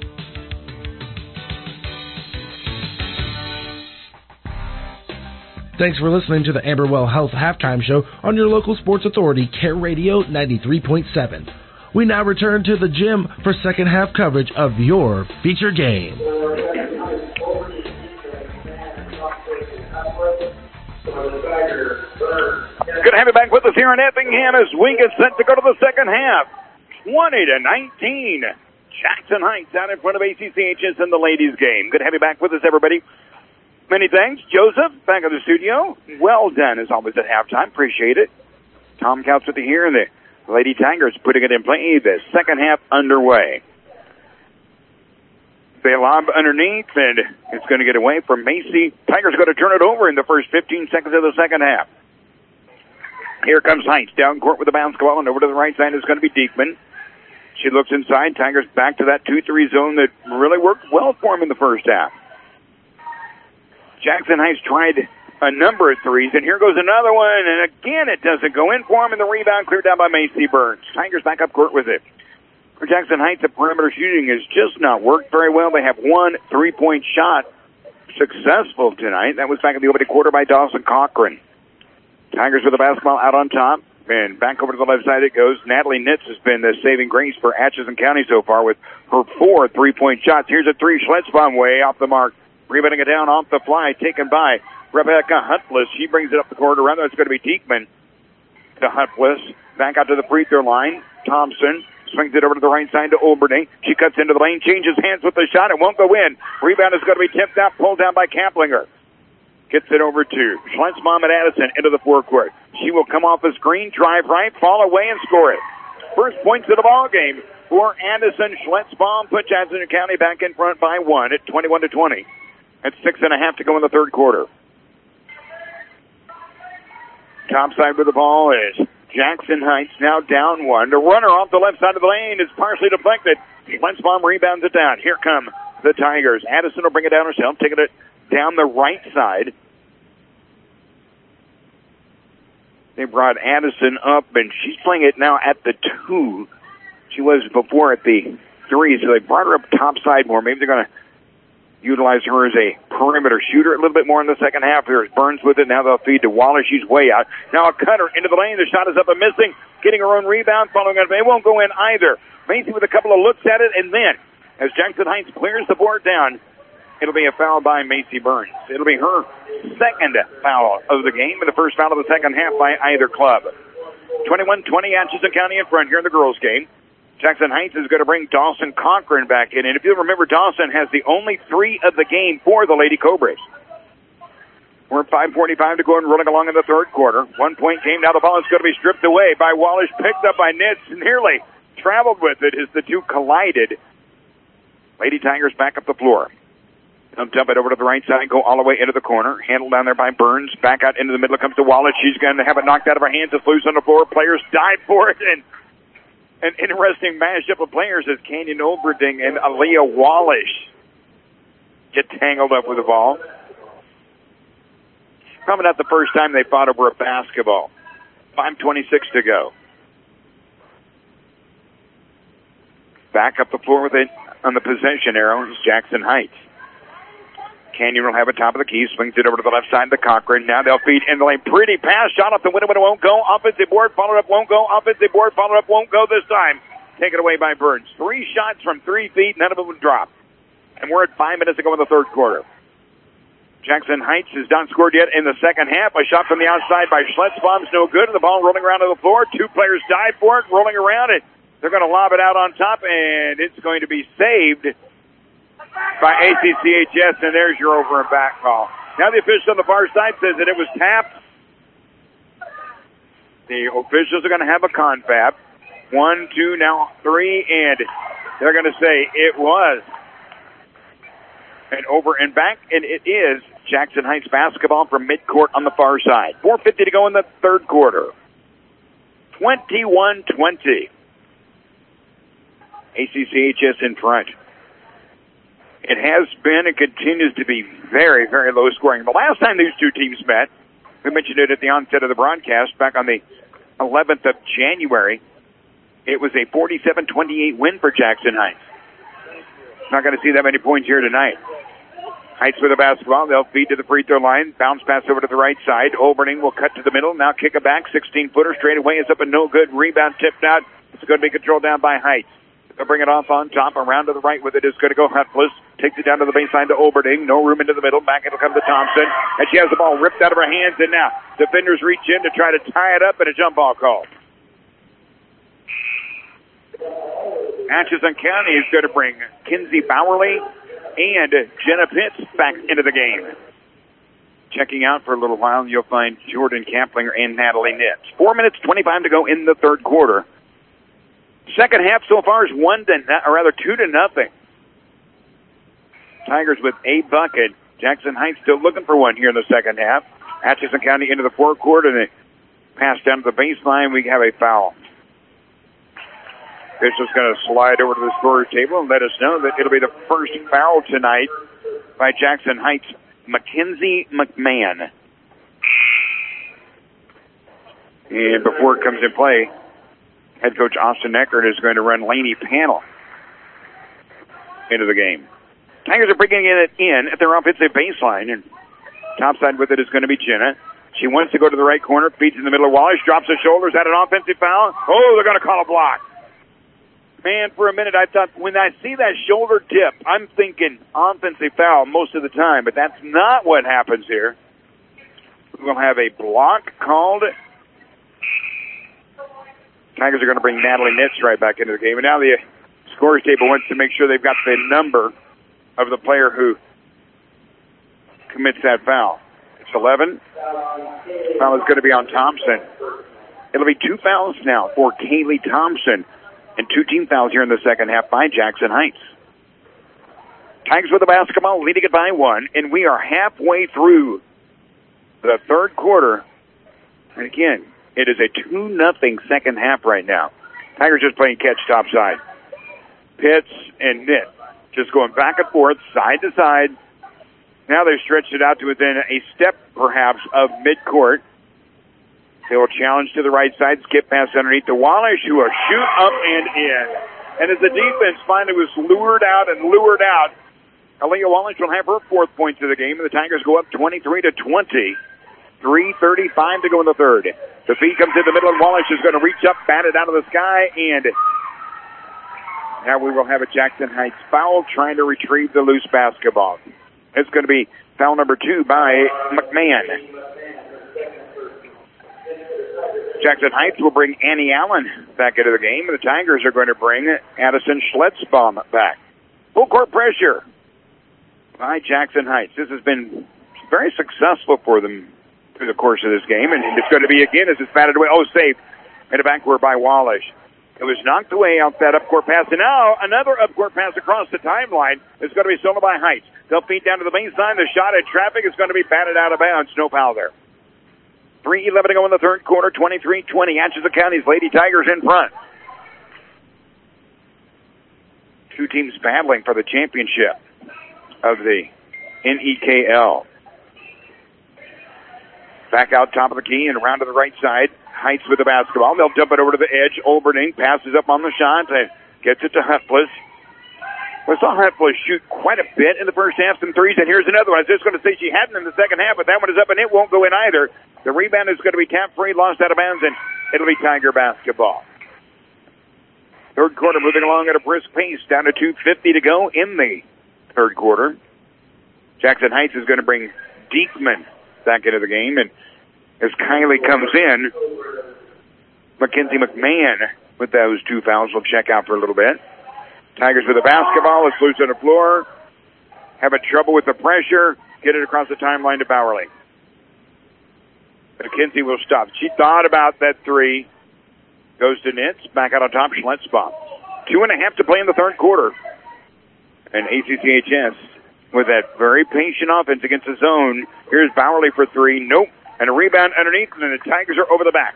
A: Thanks for listening to the Amberwell Health Halftime Show on your local sports authority, Care Radio ninety-three point seven. We now return to the gym for second half coverage of your feature game.
D: Good to have you back with us here in Effingham as we get set to go to the second half. twenty to nineteen. Jackson Heights out in front of A C C H S in the ladies' game. Good to have you back with us, everybody. Many thanks. Joseph, back in the studio. Well done, as always, at halftime. Appreciate it. Tom Couts with you here, and the Lady Tigers putting it in play. The second half underway. They lob underneath, and it's going to get away from Macy. Tigers going to turn it over in the first fifteen seconds of the second half. Here comes Heights down court with the basketball, and over to the right side is going to be Diekman. She looks inside. Tigers back to that two three zone that really worked well for him in the first half. Jackson Heights tried a number of threes, and here goes another one, and again it doesn't go in for him, and the rebound cleared down by Macy Burns. Tigers back up court with it. For Jackson Heights, the perimeter shooting has just not worked very well. They have one three-point shot successful tonight. That was back in the opening quarter by Dawson Cochran. Tigers with the basketball out on top, and back over to the left side it goes. Natalie Nitz has been the saving grace for Atchison County so far with her four three-point shots. Here's a three. Schletzbaum way off the mark. Rebounding it down off the fly, taken by Rebecca Huntbless. She brings it up the court. Around there, it's going to be Diekman to Huntbless. Back out to the free throw line. Thompson swings it over to the right side to Olberding. She cuts into the lane, changes hands with the shot. It won't go in. Rebound is going to be tipped out, pulled down by Kaplinger. Gets it over to Schletzbaum at Addison into the forecourt. She will come off the screen, drive right, fall away, and score it. First points of the ball game for Addison. Schletzbaum put Jackson County back in front by one at twenty-one to twenty. At six and a half to go in the third quarter. Topside with the ball is Jackson Heights now down one. The runner off the left side of the lane is partially deflected. Schletzbaum rebounds it down. Here come the Tigers. Addison will bring it down herself, taking it down the right side. They brought Addison up, and she's playing it now at the two. She was before at the three, so they brought her up topside more. Maybe they're going to utilize her as a perimeter shooter a little bit more in the second half. Here's Burns with it. Now they'll feed to Wallace. She's way out. Now a cutter into the lane. The shot is up and missing. Getting her own rebound. Following it. It won't go in either. Macy with a couple of looks at it. And then, as Jackson Heights clears the board down, it'll be a foul by Macy Burns. It'll be her second foul of the game and the first foul of the second half by either club. twenty-one twenty, Atchison County in front here in the girls' game. Jackson Heights is going to bring Dawson Cochran back in. And if you remember, Dawson has the only three of the game for the Lady Cobras. We're at five forty-five to go and rolling along in the third quarter. One-point game. Now the ball is going to be stripped away by Wallace. Picked up by Nitz. Nearly traveled with it as the two collided. Lady Tigers back up the floor. They'll dump it over to the right side, go all the way into the corner. Handled down there by Burns. Back out into the middle. It comes to Wallace. She's going to have it knocked out of her hands. It's loose on the floor. Players dive for it. And an interesting mashup of players as Canyon Oberding and Aaliyah Wallace get tangled up with the ball. Probably not the first time they fought over a basketball. five twenty-six to go. Back up the floor with it on the possession arrow is Jackson Heights. Canyon will have it top of the key, swings it over to the left side of the Cochran. Now they'll feed in the lane. Pretty pass, shot off the window, but it won't go. Offensive board, followed up, won't go. Offensive board, followed up, won't go this time. Taken away by Burns. Three shots from three feet, none of them would drop. And we're at five minutes to go in the third quarter. Jackson Heights has not scored yet in the second half. A shot from the outside by Schletzbaum's no good, and the ball rolling around to the floor. Two players dive for it, rolling around it. They're going to lob it out on top, and it's going to be saved by A C C H S, and there's your over and back call. Now the official on the far side says that it was tapped. The officials are going to have a confab. One, two, now three, and they're going to say it was an over and back, and it is Jackson Heights basketball from midcourt on the far side. four fifty to go in the third quarter. twenty-one twenty. A C C H S in front. It has been and continues to be very, very low scoring. The last time these two teams met, we mentioned it at the onset of the broadcast back on the eleventh of January. It was a forty-seven twenty-eight win for Jackson Heights. Not going to see that many points here tonight. Heights with the basketball. They'll feed to the free throw line. Bounce pass over to the right side. Oberning will cut to the middle. Now kick it back. sixteen-footer straight away is up and no good. Rebound tipped out. It's going to be controlled down by Heights. They'll bring it off on top. Around to the right with it is going to go Hutfless. Takes it down to the baseline to Oberding. No room into the middle. Back it'll come to Thompson. And she has the ball ripped out of her hands. And now defenders reach in to try to tie it up, and a jump ball call. Atchison County is going to bring Kinsey Bowerly and Jenna Pitts back into the game. Checking out for a little while, you'll find Jordan Kaplinger and Natalie Nitz. Four minutes, twenty-five to go in the third quarter. Second half so far is one to, or rather two to nothing. Tigers with a bucket. Jackson Heights still looking for one here in the second half. Atchison County into the forecourt, and they pass down to the baseline. We have a foul. Official's going to slide over to the scorer's table and let us know that it'll be the first foul tonight by Jackson Heights' Mackenzie McMahon. And before it comes in play, head coach Austin Eckert is going to run Laney Panel into the game. Tigers are bringing it in at their offensive baseline, and topside with it is going to be Jenna. She wants to go to the right corner, feeds in the middle of Wallace, drops her shoulders at an offensive foul. Oh, they're going to call a block. Man, for a minute I thought, when I see that shoulder tip, I'm thinking offensive foul most of the time, but that's not what happens here. We'll have a block called. Tigers are going to bring Natalie Nitz right back into the game. And now the scorer's table wants to make sure they've got the number of the player who commits that foul. It's eleven. Foul is going to be on Thompson. It'll be two fouls now for Kaylee Thompson. And two team fouls here in the second half by Jackson Heights. Tigers with the basketball, leading it by one. And we are halfway through the third quarter. And again, it is a two nothing second half right now. Tigers just playing catch topside. Pitts and Nitt just going back and forth, side to side. Now they've stretched it out to within a step, perhaps, of midcourt. They will challenge to the right side, skip pass underneath to Wallace, who will shoot up and in. And as the defense finally was lured out and lured out Aaliyah Wallace will have her fourth points of the game, and the Tigers go up twenty-three to twenty. three thirty-five to go in the third. The feed comes in the middle, and Wallace is going to reach up, bat it out of the sky, and now we will have a Jackson Heights foul trying to retrieve the loose basketball. It's going to be foul number two by McMahon. Jackson Heights will bring Annie Allen back into the game, and the Tigers are going to bring Addison Schletzbaum back. Full court pressure by Jackson Heights. This has been very successful for them through the course of this game, and it's going to be again as it's batted away. Oh, saved in the backward by Wallace. It was knocked away out that up-court pass, and now another up-court pass across the timeline is going to be stolen by Heights. They'll feed down to the baseline. The shot in traffic is going to be batted out of bounds. No foul there. three eleven to go in the third quarter, twenty-three twenty. Atchison County's Lady Tigers in front. Two teams battling for the championship of the N E K L. Back out top of the key and around to the right side. Heights with the basketball. They'll dump it over to the edge. Olberding passes up on the shot and gets it to Hutflis. We saw Hutflis shoot quite a bit in the first half, some threes, and here's another one. I was just going to say she hadn't in the second half, but that one is up and it won't go in either. The rebound is going to be tap free, lost out of bounds, and it'll be Tiger basketball. Third quarter moving along at a brisk pace, down to two fifty to go in the third quarter. Jackson Heights is going to bring Diekman back into the game, and as Kylie comes in, Mackenzie McMahon with those two fouls will check out for a little bit. Tigers with the basketball. It's loose on the floor. Having trouble with the pressure. Get it across the timeline to Bowerly. Mackenzie will stop. She thought about that three. Goes to Nitz. Back out on top. Schletzbaum. Two and a half to play in the third quarter. And A C C H S with that very patient offense against the zone. Here's Bowerly for three. Nope. And a rebound underneath, and then the Tigers are over the back.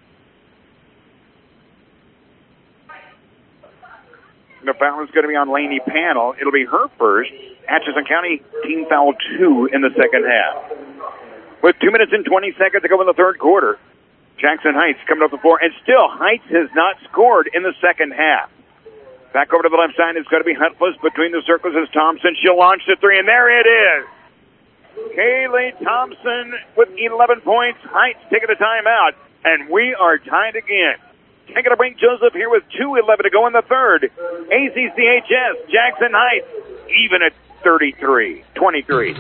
D: The foul is going to be on Lainey Panel. It'll be her first. Atchison County team foul two in the second half. With two minutes and twenty seconds to go in the third quarter, Jackson Heights coming up the floor, and still Heights has not scored in the second half. Back over to the left side, it's going to be Hutflis between the circles as Thompson. She'll launch the three, and there it is. Kaylee Thompson with eleven points. Heights taking a timeout, and we are tied again. Taking a break, Joseph here with two eleven to go in the third. A C C H S, Jackson Heights, even at thirty-three twenty-three.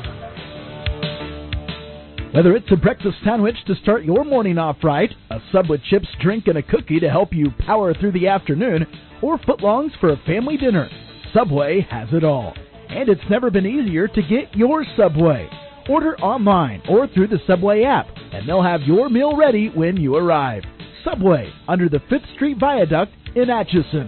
C: Whether it's a breakfast sandwich to start your morning off right, a sub with chips, drink, and a cookie to help you power through the afternoon, or footlongs for a family dinner, Subway has it all. And it's never been easier to get your Subway. Order online or through the Subway app, and they'll have your meal ready when you arrive. Subway, under the fifth Street Viaduct in Atchison.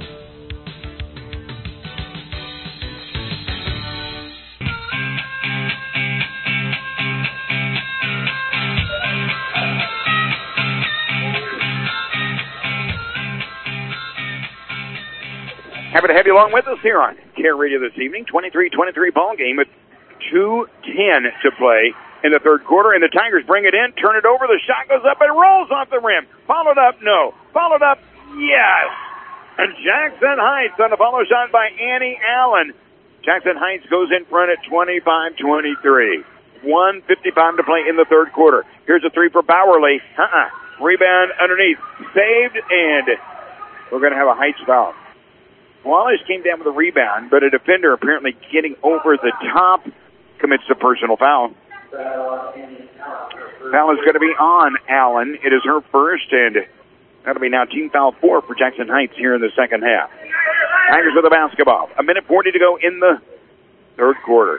D: Happy to have you along with us here on Care Radio this evening. twenty-three twenty-three ball game with two ten to play in the third quarter, and the Tigers bring it in, turn it over, the shot goes up and rolls off the rim. Followed up, no. Followed up, yes. And Jackson Heights on the follow shot by Annie Allen. Jackson Heights goes in front at twenty-five twenty-three. one fifty-five to play in the third quarter. Here's a three for Bowerly. Uh-uh. Rebound underneath. Saved, and we're going to have a Heights foul. Wallace came down with a rebound, but a defender apparently getting over the top commits a personal foul. Foul is going to be on Allen. It is her first, and that'll be now team foul four for Jackson Heights here in the second half. Tigers with the basketball. A minute forty to go in the third quarter.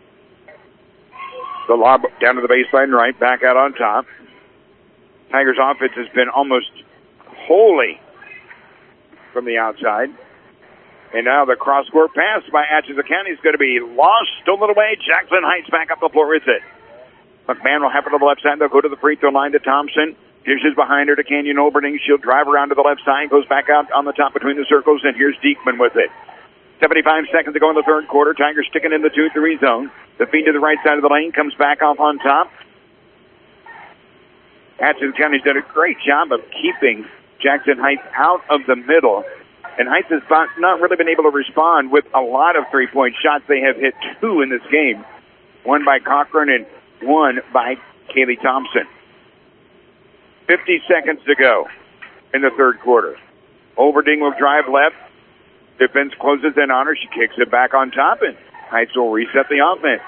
D: The lob down to the baseline right, back out on top. Tigers offense has been almost wholly from the outside. And now the cross-court pass by Atchison County is going to be lost, stolen away. Jackson Heights back up the floor with it. McMahon will have it on the left side. They'll go to the free throw line to Thompson. Dishes behind her to Canyon Olberding. She'll drive around to the left side, goes back out on the top between the circles, and here's Diekman with it. seventy-five seconds to go in the third quarter. Tigers sticking in the two three zone. The feed to the right side of the lane comes back off on top. Atchison County's done a great job of keeping Jackson Heights out of the middle And Heights has not really been able to respond with a lot of three-point shots. They have hit two in this game, one by Cochran and one by Kaylee Thompson. fifty seconds to go in the third quarter. Overding will drive left. Defense closes in on her. She kicks it back on top, and Heights will reset the offense.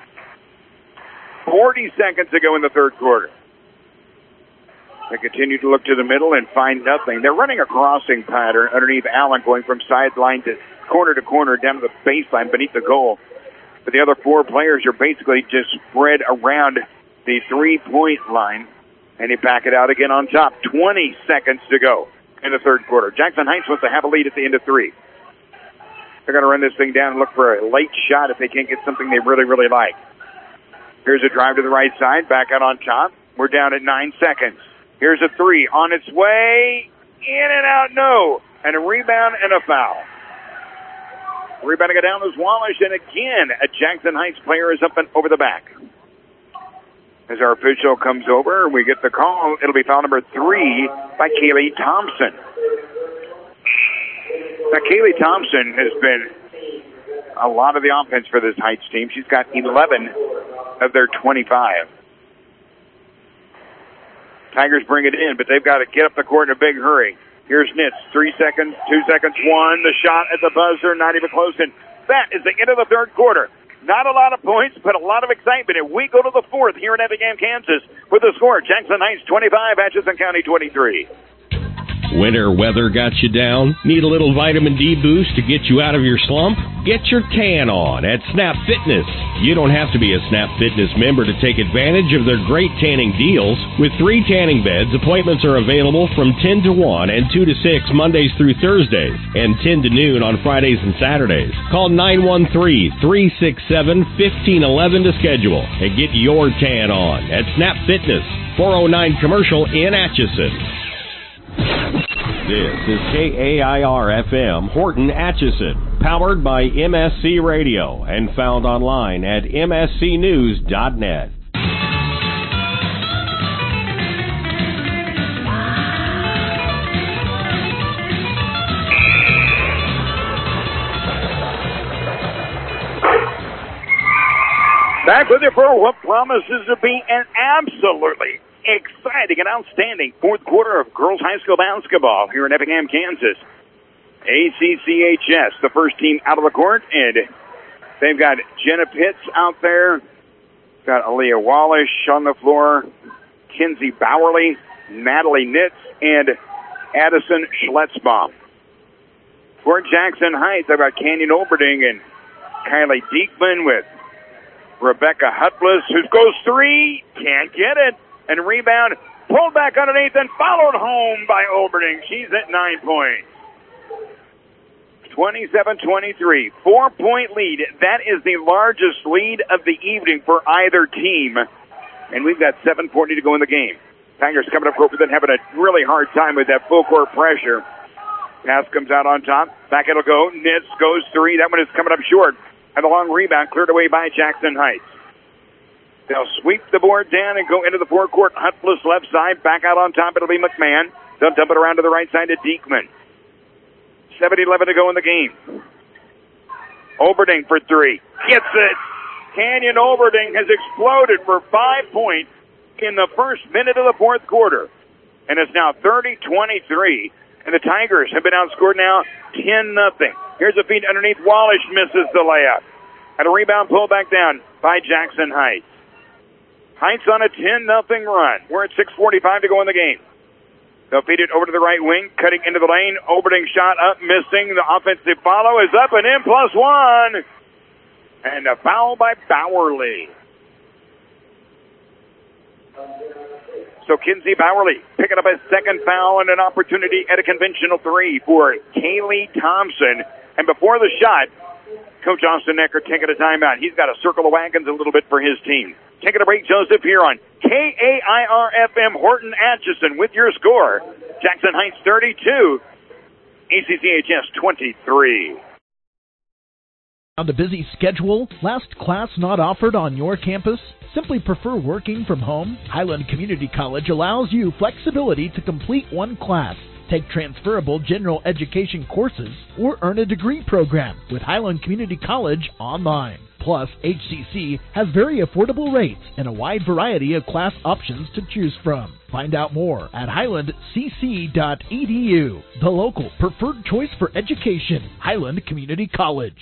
D: forty seconds to go in the third quarter. They continue to look to the middle and find nothing. They're running a crossing pattern underneath Allen, going from sideline to corner to corner down to the baseline beneath the goal. But the other four players are basically just spread around the three-point line, and they back it out again on top. twenty seconds to go in the third quarter. Jackson Heights wants to have a lead at the end of three. They're going to run this thing down and look for a late shot if they can't get something they really, really like. Here's a drive to the right side, back out on top. We're down at nine seconds. Here's a three on its way, in and out, no. And a rebound and a foul. Rebounding it down is Wallace, and again, a Jackson Heights player is up and over the back. As our official comes over, we get the call. It'll be foul number three by Kaylee Thompson. Now, Kaylee Thompson has been a lot of the offense for this Heights team. She's got eleven of their twenty-five. Tigers bring it in, but they've got to get up the court in a big hurry. Here's Nitz. Three seconds, two seconds, one. The shot at the buzzer, not even close. And that is the end of the third quarter. Not a lot of points, but a lot of excitement. And we go to the fourth here in Effingham, Kansas, with the score: Jackson Heights twenty-five, Atchison County twenty-three.
B: Winter weather got you down? Need a little vitamin D boost to get you out of your slump? Get your tan on at Snap Fitness. You don't have to be a Snap Fitness member to take advantage of their great tanning deals. With three tanning beds, appointments are available from ten to one and two to six Mondays through Thursdays, and ten to noon on Fridays and Saturdays. Call nine one three, three six seven, one five one one to schedule and get your tan on at Snap Fitness, four oh nine Commercial in Atchison. This is K A I R F M Horton Atchison, powered by M S C Radio and found online at m s c news dot net.
D: Back with you for what promises to be an absolutely exciting and outstanding fourth quarter of girls high school basketball here in Effingham, Kansas. A C C H S, the first team out of the court, and they've got Jenna Pitts out there, got Aaliyah Wallace on the floor, Kinsey Bowerly, Natalie Nitz, and Addison Schletzbaum. For Jackson Heights, I've got Canyon Oberding and Kylie Diekman with Rebecca Hutlis, who goes three, can't get it. And rebound, pulled back underneath and followed home by Oberding. She's at nine points. twenty-seven twenty-three, four-point lead. That is the largest lead of the evening for either team. And we've got seven forty to go in the game. Tigers coming up court, but then having a really hard time with that full court pressure. Pass comes out on top. Back it'll go. Nitz goes three. That one is coming up short. And a long rebound cleared away by Jackson Heights. They'll sweep the board down and go into the forecourt. Hutlis left side. Back out on top. It'll be McMahon. They'll dump it around to the right side to Diekman. seven eleven to go in the game. Oberding for three. Gets it. Canyon Oberding has exploded for five points in the first minute of the fourth quarter. And it's now thirty twenty-three. And the Tigers have been outscored now ten nothing. Here's a feed underneath. Wallace misses the layup. And a rebound pulled back down by Jackson Heights. Heights on a ten nothing run. We're at six forty-five to go in the game. They'll feed it over to the right wing, cutting into the lane. Oberding shot up, missing. The offensive follow is up and in, plus one. And a foul by Bowerly. So Kinsey Bowerly picking up a second foul and an opportunity at a conventional three for Kaylee Thompson. And before the shot, Coach Austin Necker taking a timeout. He's got to circle the wagons a little bit for his team. Taking a break, Joseph, here on K A I R F M Horton Atchison with your score. Jackson Heights thirty-two, A C C H S twenty-three.
C: On the busy schedule, last class not offered on your campus? Simply prefer working from home? Highland Community College allows you flexibility to complete one class. take transferable general education courses, or earn a degree program with Highland Community College online. Plus, H C C has very affordable rates and a wide variety of class options to choose from. Find out more at highland c c dot e d u, the local preferred choice for education, Highland Community College.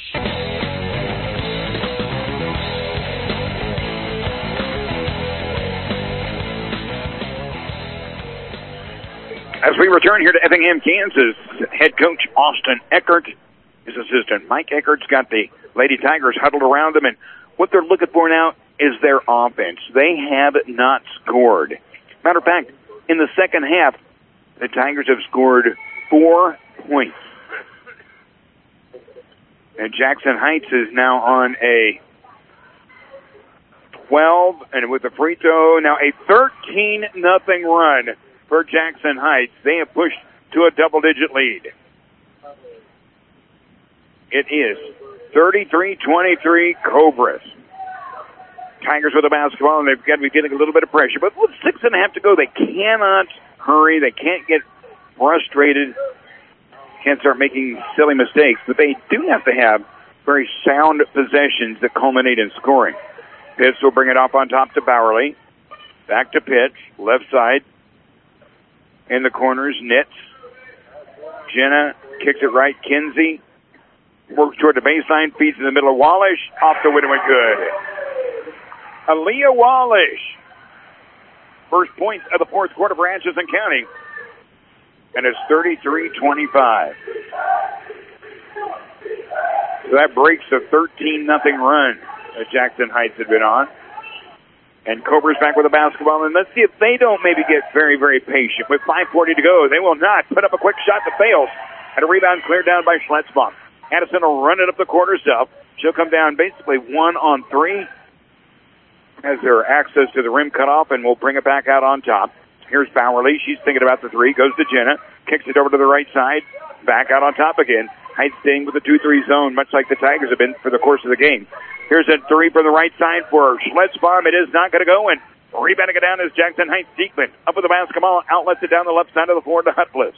D: As we return here to Effingham, Kansas, head coach Austin Eckert, his assistant Mike Eckert's got the Lady Tigers huddled around them, and what they're looking for now is their offense. They have not scored. Matter of fact, in the second half, the Tigers have scored four points. And Jackson Heights is now on a twelve, and with the free throw, now a thirteen nothing run for Jackson Heights. They have pushed to a double-digit lead. It is thirty-three twenty-three Cobras. Tigers with the basketball, and they've got to be getting a little bit of pressure. But with six and a half to go, they cannot hurry. They can't get frustrated. Can't start making silly mistakes. But they do have to have very sound possessions that culminate in scoring. Pitts will bring it off on top to Bowerly. Back to Pitts, left side. In the corners, Nitz. Jenna kicks it right. Kinsey works toward the baseline, feeds in the middle of Wallish. Off the window and good. Aaliyah Wallish. First points of the fourth quarter for Atchison County. And it's thirty-three twenty-five. So that breaks the thirteen nothing run that Jackson Heights had been on. And Cobra's back with the basketball, and let's see if they don't maybe get very, very patient. With five forty to go, they will not put up a quick shot that fails. And a rebound cleared down by Schletzbaum. Addison will run it up the court herself. She'll come down basically one on three. Has her access to the rim cut off, and will bring it back out on top. Here's Bowerly. She's thinking about the three. Goes to Jenna. Kicks it over to the right side. Back out on top again. Heights staying with the two three zone, much like the Tigers have been for the course of the game. Here's a three from the right side for Schletzbaum. It is not going to go, and rebounding it down is Jackson Heights. Diekman up with the basketball. Outlets it down the left side of the floor to Hutbliss.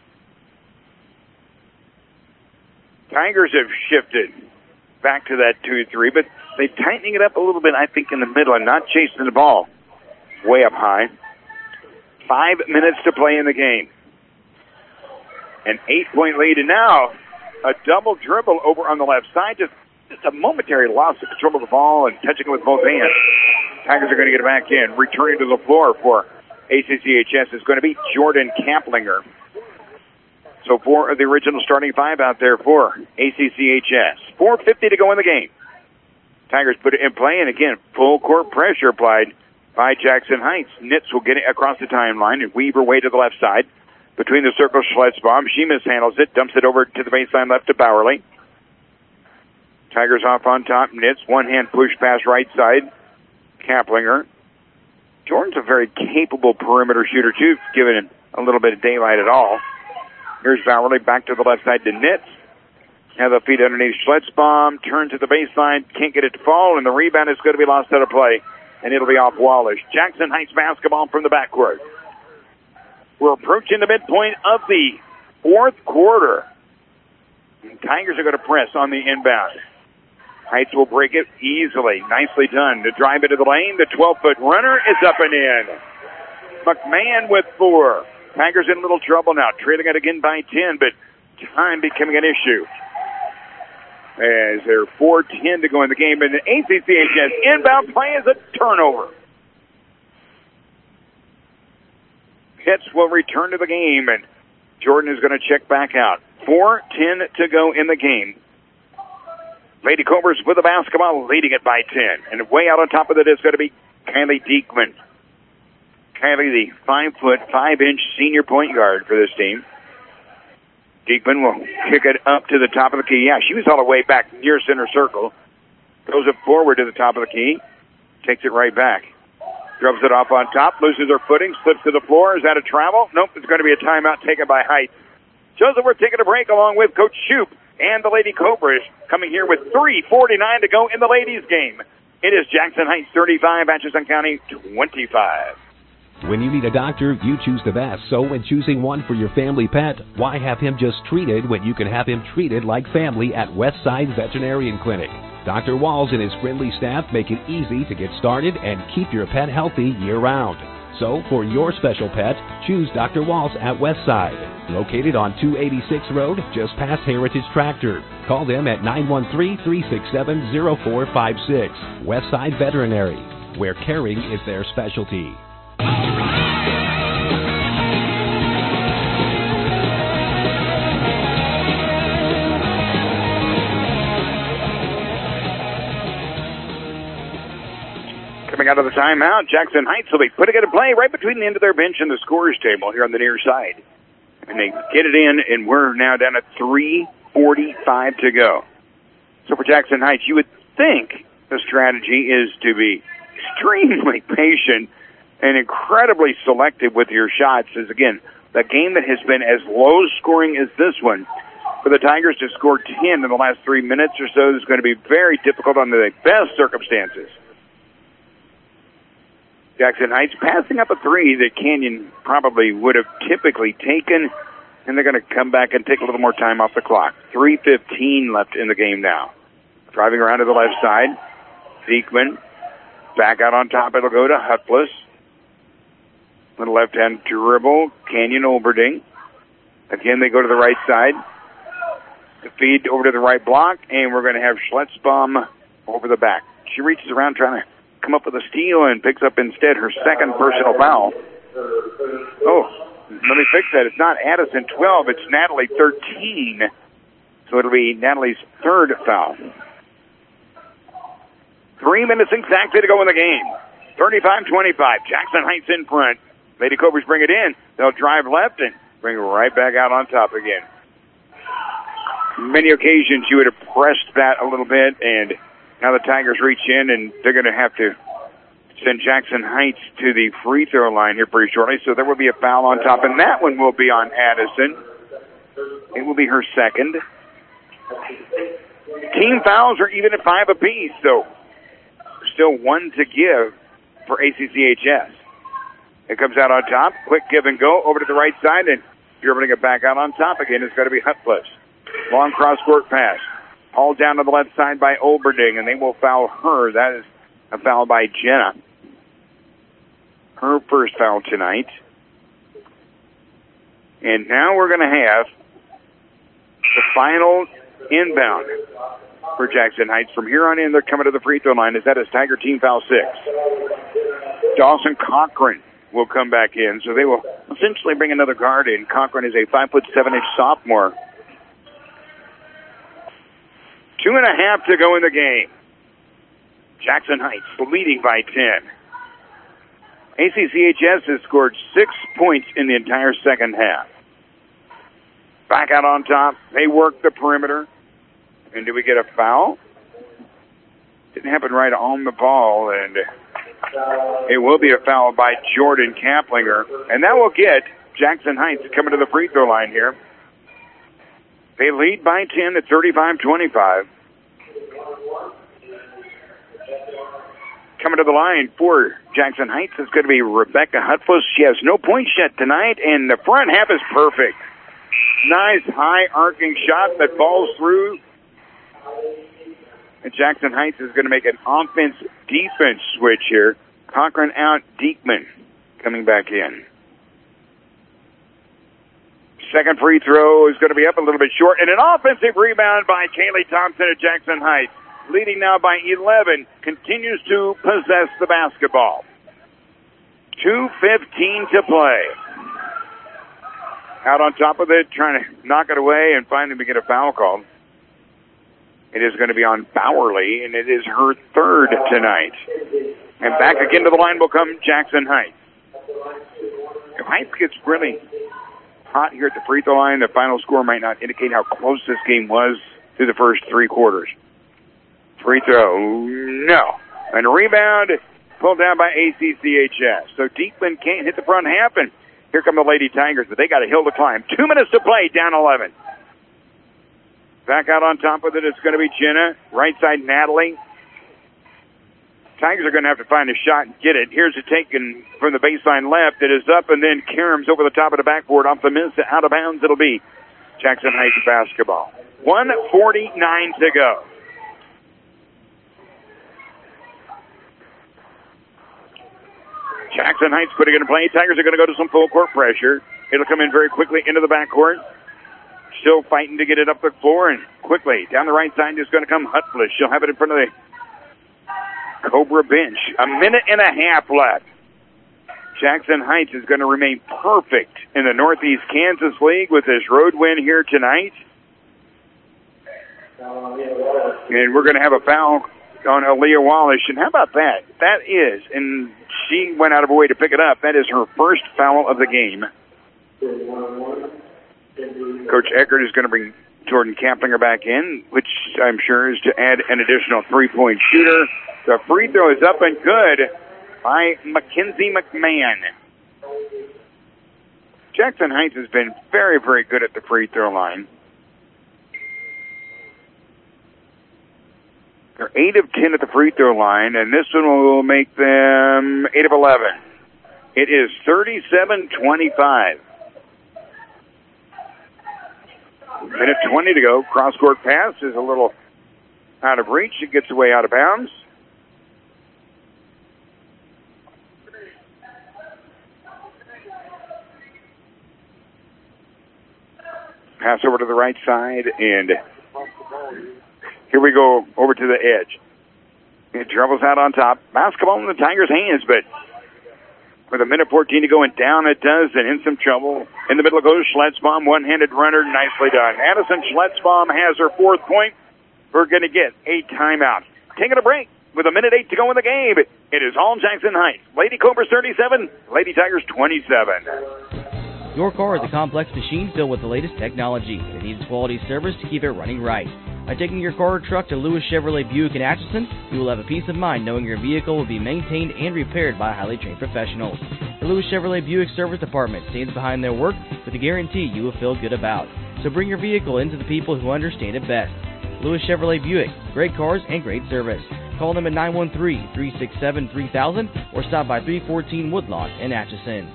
D: Tigers have shifted back to that two three, but they're tightening it up a little bit, I think, in the middle and not chasing the ball way up high. Five minutes to play in the game. An eight-point lead, and now a double dribble over on the left side. Just, just a momentary loss of control of the ball and touching it with both hands. Tigers are going to get it back in. Returning to the floor for A C C H S is going to be Jordan Kamplinger. So four of the original starting five out there for A C C H S. four fifty to go in the game. Tigers put it in play, and again, full court pressure applied by Jackson Heights. Nitz will get it across the timeline and weave her way to the left side. Between the circles, Schletzbaum. She mishandles it, dumps it over to the baseline left to Bowerly. Tigers off on top. Nitz, one-hand push pass right side. Kamplinger. Jordan's a very capable perimeter shooter, too, given a little bit of daylight at all. Here's Bowerly back to the left side to Nitz. Have the feet underneath Schletzbaum. Turn to the baseline. Can't get it to fall, and the rebound is going to be lost out of play, and it'll be off Wallish. Jackson Heights basketball from the backcourt. We're approaching the midpoint of the fourth quarter. And Tigers are going to press on the inbound. Heights will break it easily. Nicely done. To drive into the lane, the twelve-foot runner is up and in. McMahon with four. Tigers in a little trouble now. Trailing it again by ten, but time becoming an issue. As there are four ten to go in the game, and the A C C H S inbound play is a turnover. Pitts will return to the game, and Jordan is going to check back out. four ten to go in the game. Lady Cobras with the basketball, leading it by ten. And way out on top of it is going to be Kylie Diekman. Kylie, the five-foot, five-inch senior point guard for this team. Diekman will kick it up to the top of the key. Yeah, she was all the way back near center circle. Throws it forward to the top of the key. Takes it right back. Drubs it off on top, loses her footing, slips to the floor. Is that a travel? Nope, it's going to be a timeout taken by Heights. Shows that we're taking a break along with Coach Shoup and the Lady Cobras coming here with three forty-nine to go in the ladies' game. It is Jackson Heights thirty-five, Atchison County twenty-five.
P: When you need a doctor, you choose the best. So when choosing one for your family pet, why have him just treated when you can have him treated like family at Westside Veterinarian Clinic? Doctor Walls and his friendly staff make it easy to get started and keep your pet healthy year-round. So for your special pet, choose Doctor Walls at Westside, located on two eighty-six Road, just past Heritage Tractor. Call them at nine one three, three six seven, zero four five six. Westside Veterinary, where caring is their specialty.
D: Coming out of the timeout, Jackson Heights will be putting it in play right between the end of their bench and the scorer's table here on the near side. And they get it in, and we're now down at three forty-five to go. So for Jackson Heights, you would think the strategy is to be extremely patient and incredibly selective with your shots. As again, the game that has been as low scoring as this one, for the Tigers to score ten in the last three minutes or so is going to be very difficult under the best circumstances. Jackson Heights passing up a three that Canyon probably would have typically taken, and they're going to come back and take a little more time off the clock. three fifteen left in the game now. Driving around to the left side, Diekman back out on top. It'll go to Hutpless. Little left-hand dribble, Canyon Olberding. Again, they go to the right side. The feed over to the right block, and we're going to have Schletzbaum over the back. She reaches around trying to come up with a steal and picks up instead her second personal foul. Oh, let me fix that. It's not Addison twelve, it's Natalie thirteen. So it'll be Natalie's third foul. Three minutes exactly to go in the game. thirty-five twenty-five. Jackson Heights in front. Lady Cobras bring it in. They'll drive left and bring it right back out on top again. Many occasions you would have pressed that a little bit, and now the Tigers reach in, and they're going to have to send Jackson Heights to the free throw line here pretty shortly. So there will be a foul on top, and that one will be on Addison. It will be her second. Team fouls are even at five apiece, so still one to give for A C C H S. It comes out on top. Quick give and go over to the right side, and dribbling it back out on top again is going to be Hutpless. Long cross-court pass. Hauled down to the left side by Olberding, and they will foul her. That is a foul by Jenna. Her first foul tonight. And now we're going to have the final inbound for Jackson Heights. From here on in, they're coming to the free throw line. Is that is Tiger team foul six. Dawson Cochran will come back in, so they will essentially bring another guard in. Cochran is a five foot seven inch sophomore. Two and a half to go in the game. Jackson Heights leading by ten. A C C H S has scored six points in the entire second half. Back out on top. They work the perimeter. And do we get a foul? Didn't happen right on the ball, and it will be a foul by Jordan Kaplinger. And that will get Jackson Heights coming to the free throw line here. They lead by ten at thirty-five twenty-five. Coming to the line for Jackson Heights is going to be Rebecca Hutfuss. She has no points yet tonight, and the front half is perfect. Nice high arcing shot that falls through. And Jackson Heights is going to make an offense-defense switch here. Cochran out, Diekman coming back in. Second free throw is going to be up a little bit short. And an offensive rebound by Kaylee Thompson at Jackson Heights. Leading now by eleven, continues to possess the basketball. two fifteen to play. Out on top of it, trying to knock it away, and finally we get a foul called. It is going to be on Bowerly, and it is her third tonight. And back again to the line will come Jackson Heights. If Heights gets really hot here at the free throw line, the final score might not indicate how close this game was through the first three quarters. Free throw, no. And a rebound pulled down by A C C H S. So Diekman can't hit the front half, and here come the Lady Tigers, but they got a hill to climb. Two minutes to play, down eleven. Back out on top of it, it's going to be Jenna. Right side, Natalie. Tigers are going to have to find a shot and get it. Here's a taken from the baseline left. It is up, and then Kerms over the top of the backboard off the miss. Out of bounds it'll be. Jackson Heights basketball. one forty-nine to go. Jackson Heights putting it in play. Tigers are going to go to some full court pressure. It'll come in very quickly into the backcourt. Still fighting to get it up the floor, and quickly down the right side is going to come Hutflish. She'll have it in front of the Cobra bench. A minute and a half left. Jackson Heights is going to remain perfect in the Northeast Kansas League with this road win here tonight. And we're going to have a foul on Aaliyah Wallace. And how about that? That is, and she went out of her way to pick it up. That is her first foul of the game. Coach Eckert is going to bring Jordan Kamplinger back in, which I'm sure is to add an additional three-point shooter. The free throw is up and good by Mackenzie McMahon. Jackson Heights has been very, very good at the free throw line. They're eight of ten at the free throw line, and this one will make them eight of eleven. It is thirty-seven twenty-five. Minute twenty to go. Cross-court pass is a little out of reach. It gets away out of bounds. Pass over to the right side, and here we go over to the edge. It travels out on top. Basketball in the Tigers' hands, but with a minute fourteen to go and down it does, and in some trouble. In the middle goes Schletzbaum, one-handed runner, nicely done. Addison Schletzbaum has her fourth point. We're going to get a timeout. Taking a break with a minute eight to go in the game. It is all Jackson Heights. Lady Cobras thirty-seven, Lady Tigers twenty-seven.
H: Your car is a complex machine filled with the latest technology. It needs quality service to keep it running right. By taking your car or truck to Lewis Chevrolet Buick in Atchison, you will have a peace of mind knowing your vehicle will be maintained and repaired by highly trained professionals. The Lewis Chevrolet Buick Service Department stands behind their work with a guarantee you will feel good about. So bring your vehicle into the people who understand it best. Lewis Chevrolet Buick, great cars and great service. Call them at nine one three, three six seven, three thousand or stop by three fourteen Woodlawn in Atchison.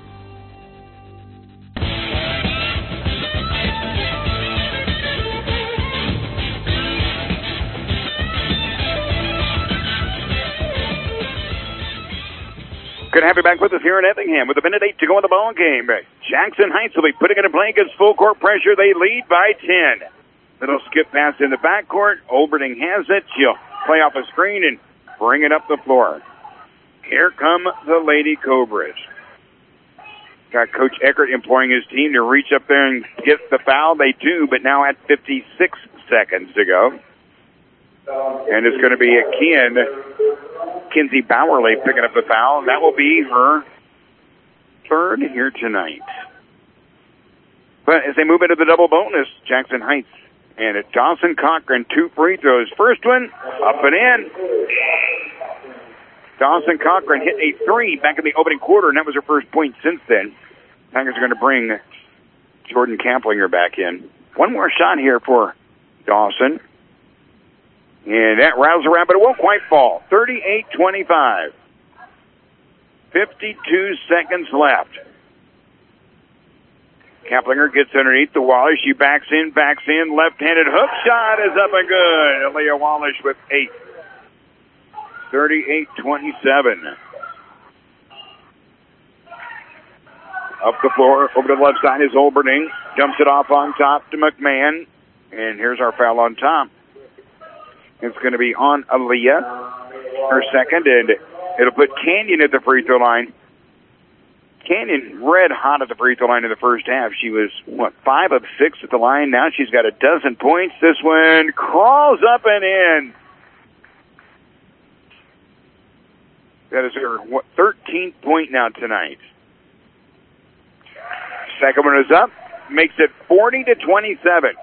D: Good to have you back with us here in Effingham with a minute eight to go in the ball game. Jackson Heights will be putting it in play against full court pressure. They lead by ten. Little skip pass in the backcourt. Olberding has it. She'll play off a screen and bring it up the floor. Here come the Lady Cobras. Got Coach Eckert imploring his team to reach up there and get the foul. They do, but now at fifty-six seconds to go. And it's going to be again Kinsey Bowerly picking up the foul. That will be her third here tonight. But as they move into the double bonus, Jackson Heights and at Dawson Cochran, two free throws. First one, up and in. Dawson Cochran hit a three back in the opening quarter, and that was her first point since then. Tigers are going to bring Jordan Kamplinger back in. One more shot here for Dawson. And that rattles around, but it won't quite fall. thirty-eight twenty-five. fifty-two seconds left. Kamplinger gets underneath the Wallace. She backs in, backs in. Left-handed hook shot is up and good. Aaliyah Wallace with eight. thirty-eight twenty-seven. Up the floor, over to the left side is Olberding. Dumps it off on top to McMahon. And here's our foul on top. It's going to be on Aaliyah, her second, and it'll put Canyon at the free throw line. Canyon red hot at the free throw line in the first half. She was, what, five of six at the line. Now she's got a dozen points. This one crawls up and in. That is her, what, thirteenth point now tonight. Second one is up. Makes it forty to twenty-seven.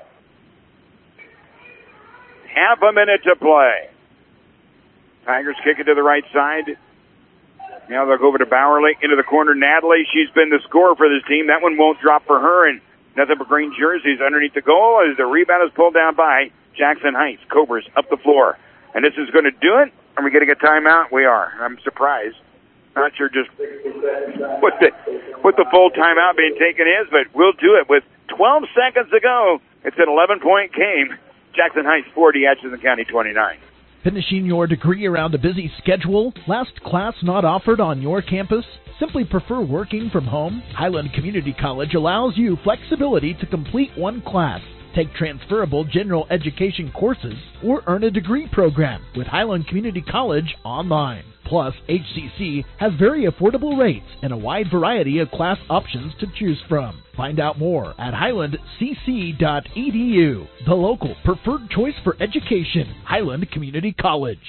D: Half a minute to play. Tigers kick it to the right side. Now they'll go over to Bowerly into the corner. Natalie, she's been the scorer for this team. That one won't drop for her, and nothing but green jerseys underneath the goal as the rebound is pulled down by Jackson Heights. Cobras up the floor. And this is going to do it. Are we getting a timeout? We are. I'm surprised. Not sure just what the what the full timeout being taken is, but we'll do it with twelve seconds to go. It's an eleven-point game. Jackson Heights forty, Atchison County twenty-nine.
C: Finishing your degree around a busy schedule? Last class not offered on your campus? Simply prefer working from home? Highland Community College allows you flexibility to complete one class, take transferable general education courses, or earn a degree program with Highland Community College online. Plus, H C C has very affordable rates and a wide variety of class options to choose from. Find out more at highland c c dot e d u, the local preferred choice for education, Highland Community College.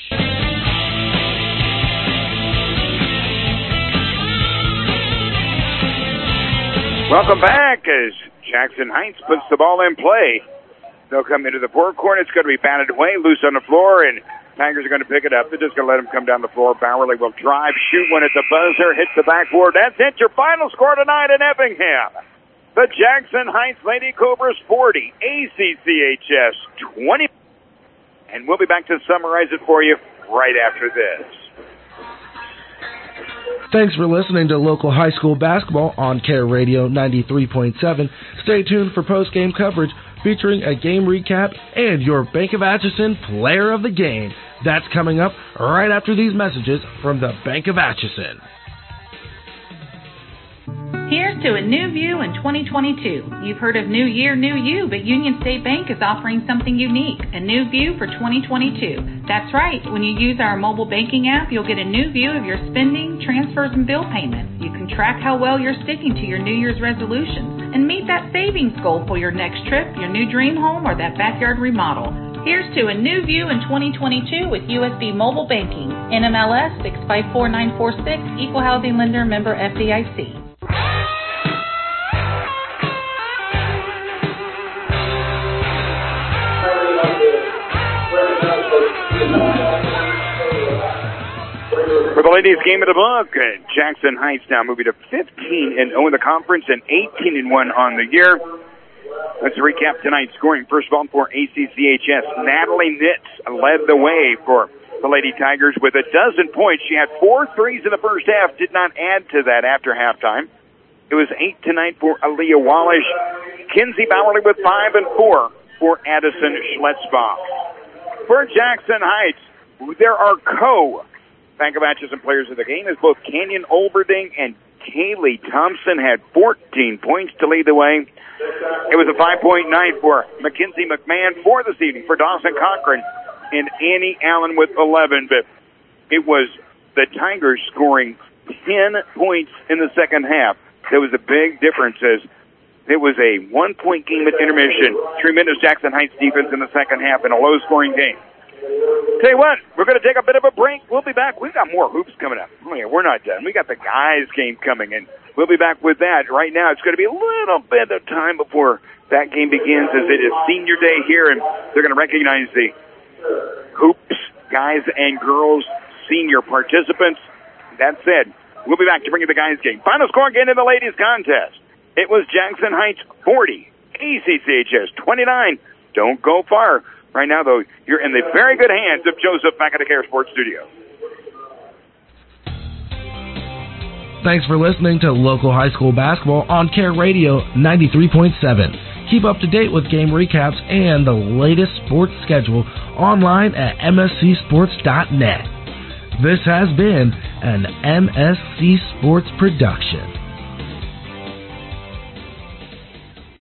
D: Welcome back as Jackson Heights puts the ball in play. They'll come into the forecourt. It's going to be batted away, loose on the floor, and Tigers are going to pick it up. They're just going to let them come down the floor. Bowerly will drive, shoot one at the buzzer, hits the backboard. That's it. Your final score tonight in Effingham. The Jackson Heights Lady Cobras forty, A C C H S twenty. And we'll be back to summarize it for you right after this.
A: Thanks for listening to local high school basketball on Care Radio ninety-three point seven. Stay tuned for post-game coverage featuring a game recap and your Bank of Atchison Player of the Game. That's coming up right after these messages from the Bank of Atchison.
K: Here's to a new view in twenty twenty-two. You've heard of New Year, New You, but Union State Bank is offering something unique, a new view for twenty twenty-two. That's right. When you use our mobile banking app, you'll get a new view of your spending, transfers, and bill payments. You can track how well you're sticking to your New Year's resolutions and meet that savings goal for your next trip, your new dream home, or that backyard remodel. Here's to a new view in twenty twenty-two with U S B Mobile Banking. N M L S six five four nine four six, Equal Housing Lender, member F D I C.
D: For the ladies' game of the book, Jackson Heights now moving to fifteen and oh in the conference and eighteen and one on the year. Let's recap tonight's scoring. First of all, for A C C H S, Natalie Nitz led the way for the Lady Tigers with a dozen points. She had four threes in the first half, did not add to that after halftime. It was eight tonight for Aaliyah Wallish. Kinsey Bowerly with five and four for Addison Schletzbach. For Jackson Heights, there are co Bank of Atchison players of the game as both Canyon Olberding and Kaylee Thompson had fourteen points to lead the way. It was a five-point night for Mackenzie McMahon for this evening, for Dawson Cochran and Annie Allen with eleven. But it was the Tigers scoring ten points in the second half. There was a big difference as it was a one-point game at intermission. Tremendous Jackson Heights defense in the second half in a low-scoring game. Tell you what, we're going to take a bit of a break. We'll be back. We've got more hoops coming up. Oh, yeah, we're not done. We got the guys' game coming, and we'll be back with that. Right now, it's going to be a little bit of time before that game begins, as it is senior day here, and they're going to recognize the hoops, guys and girls, senior participants. That said, we'll be back to bring you the guys' game. Final score again in the ladies' contest. It was Jackson Heights forty, A C C H S twenty-nine. Don't go far. Right now, though, you're in the very good hands of Joseph back at the Care Sports Studio.
A: Thanks for listening to local high school basketball on Care Radio ninety-three point seven. Keep up to date with game recaps and the latest sports schedule online at m s c sports dot net. This has been an M S C Sports production.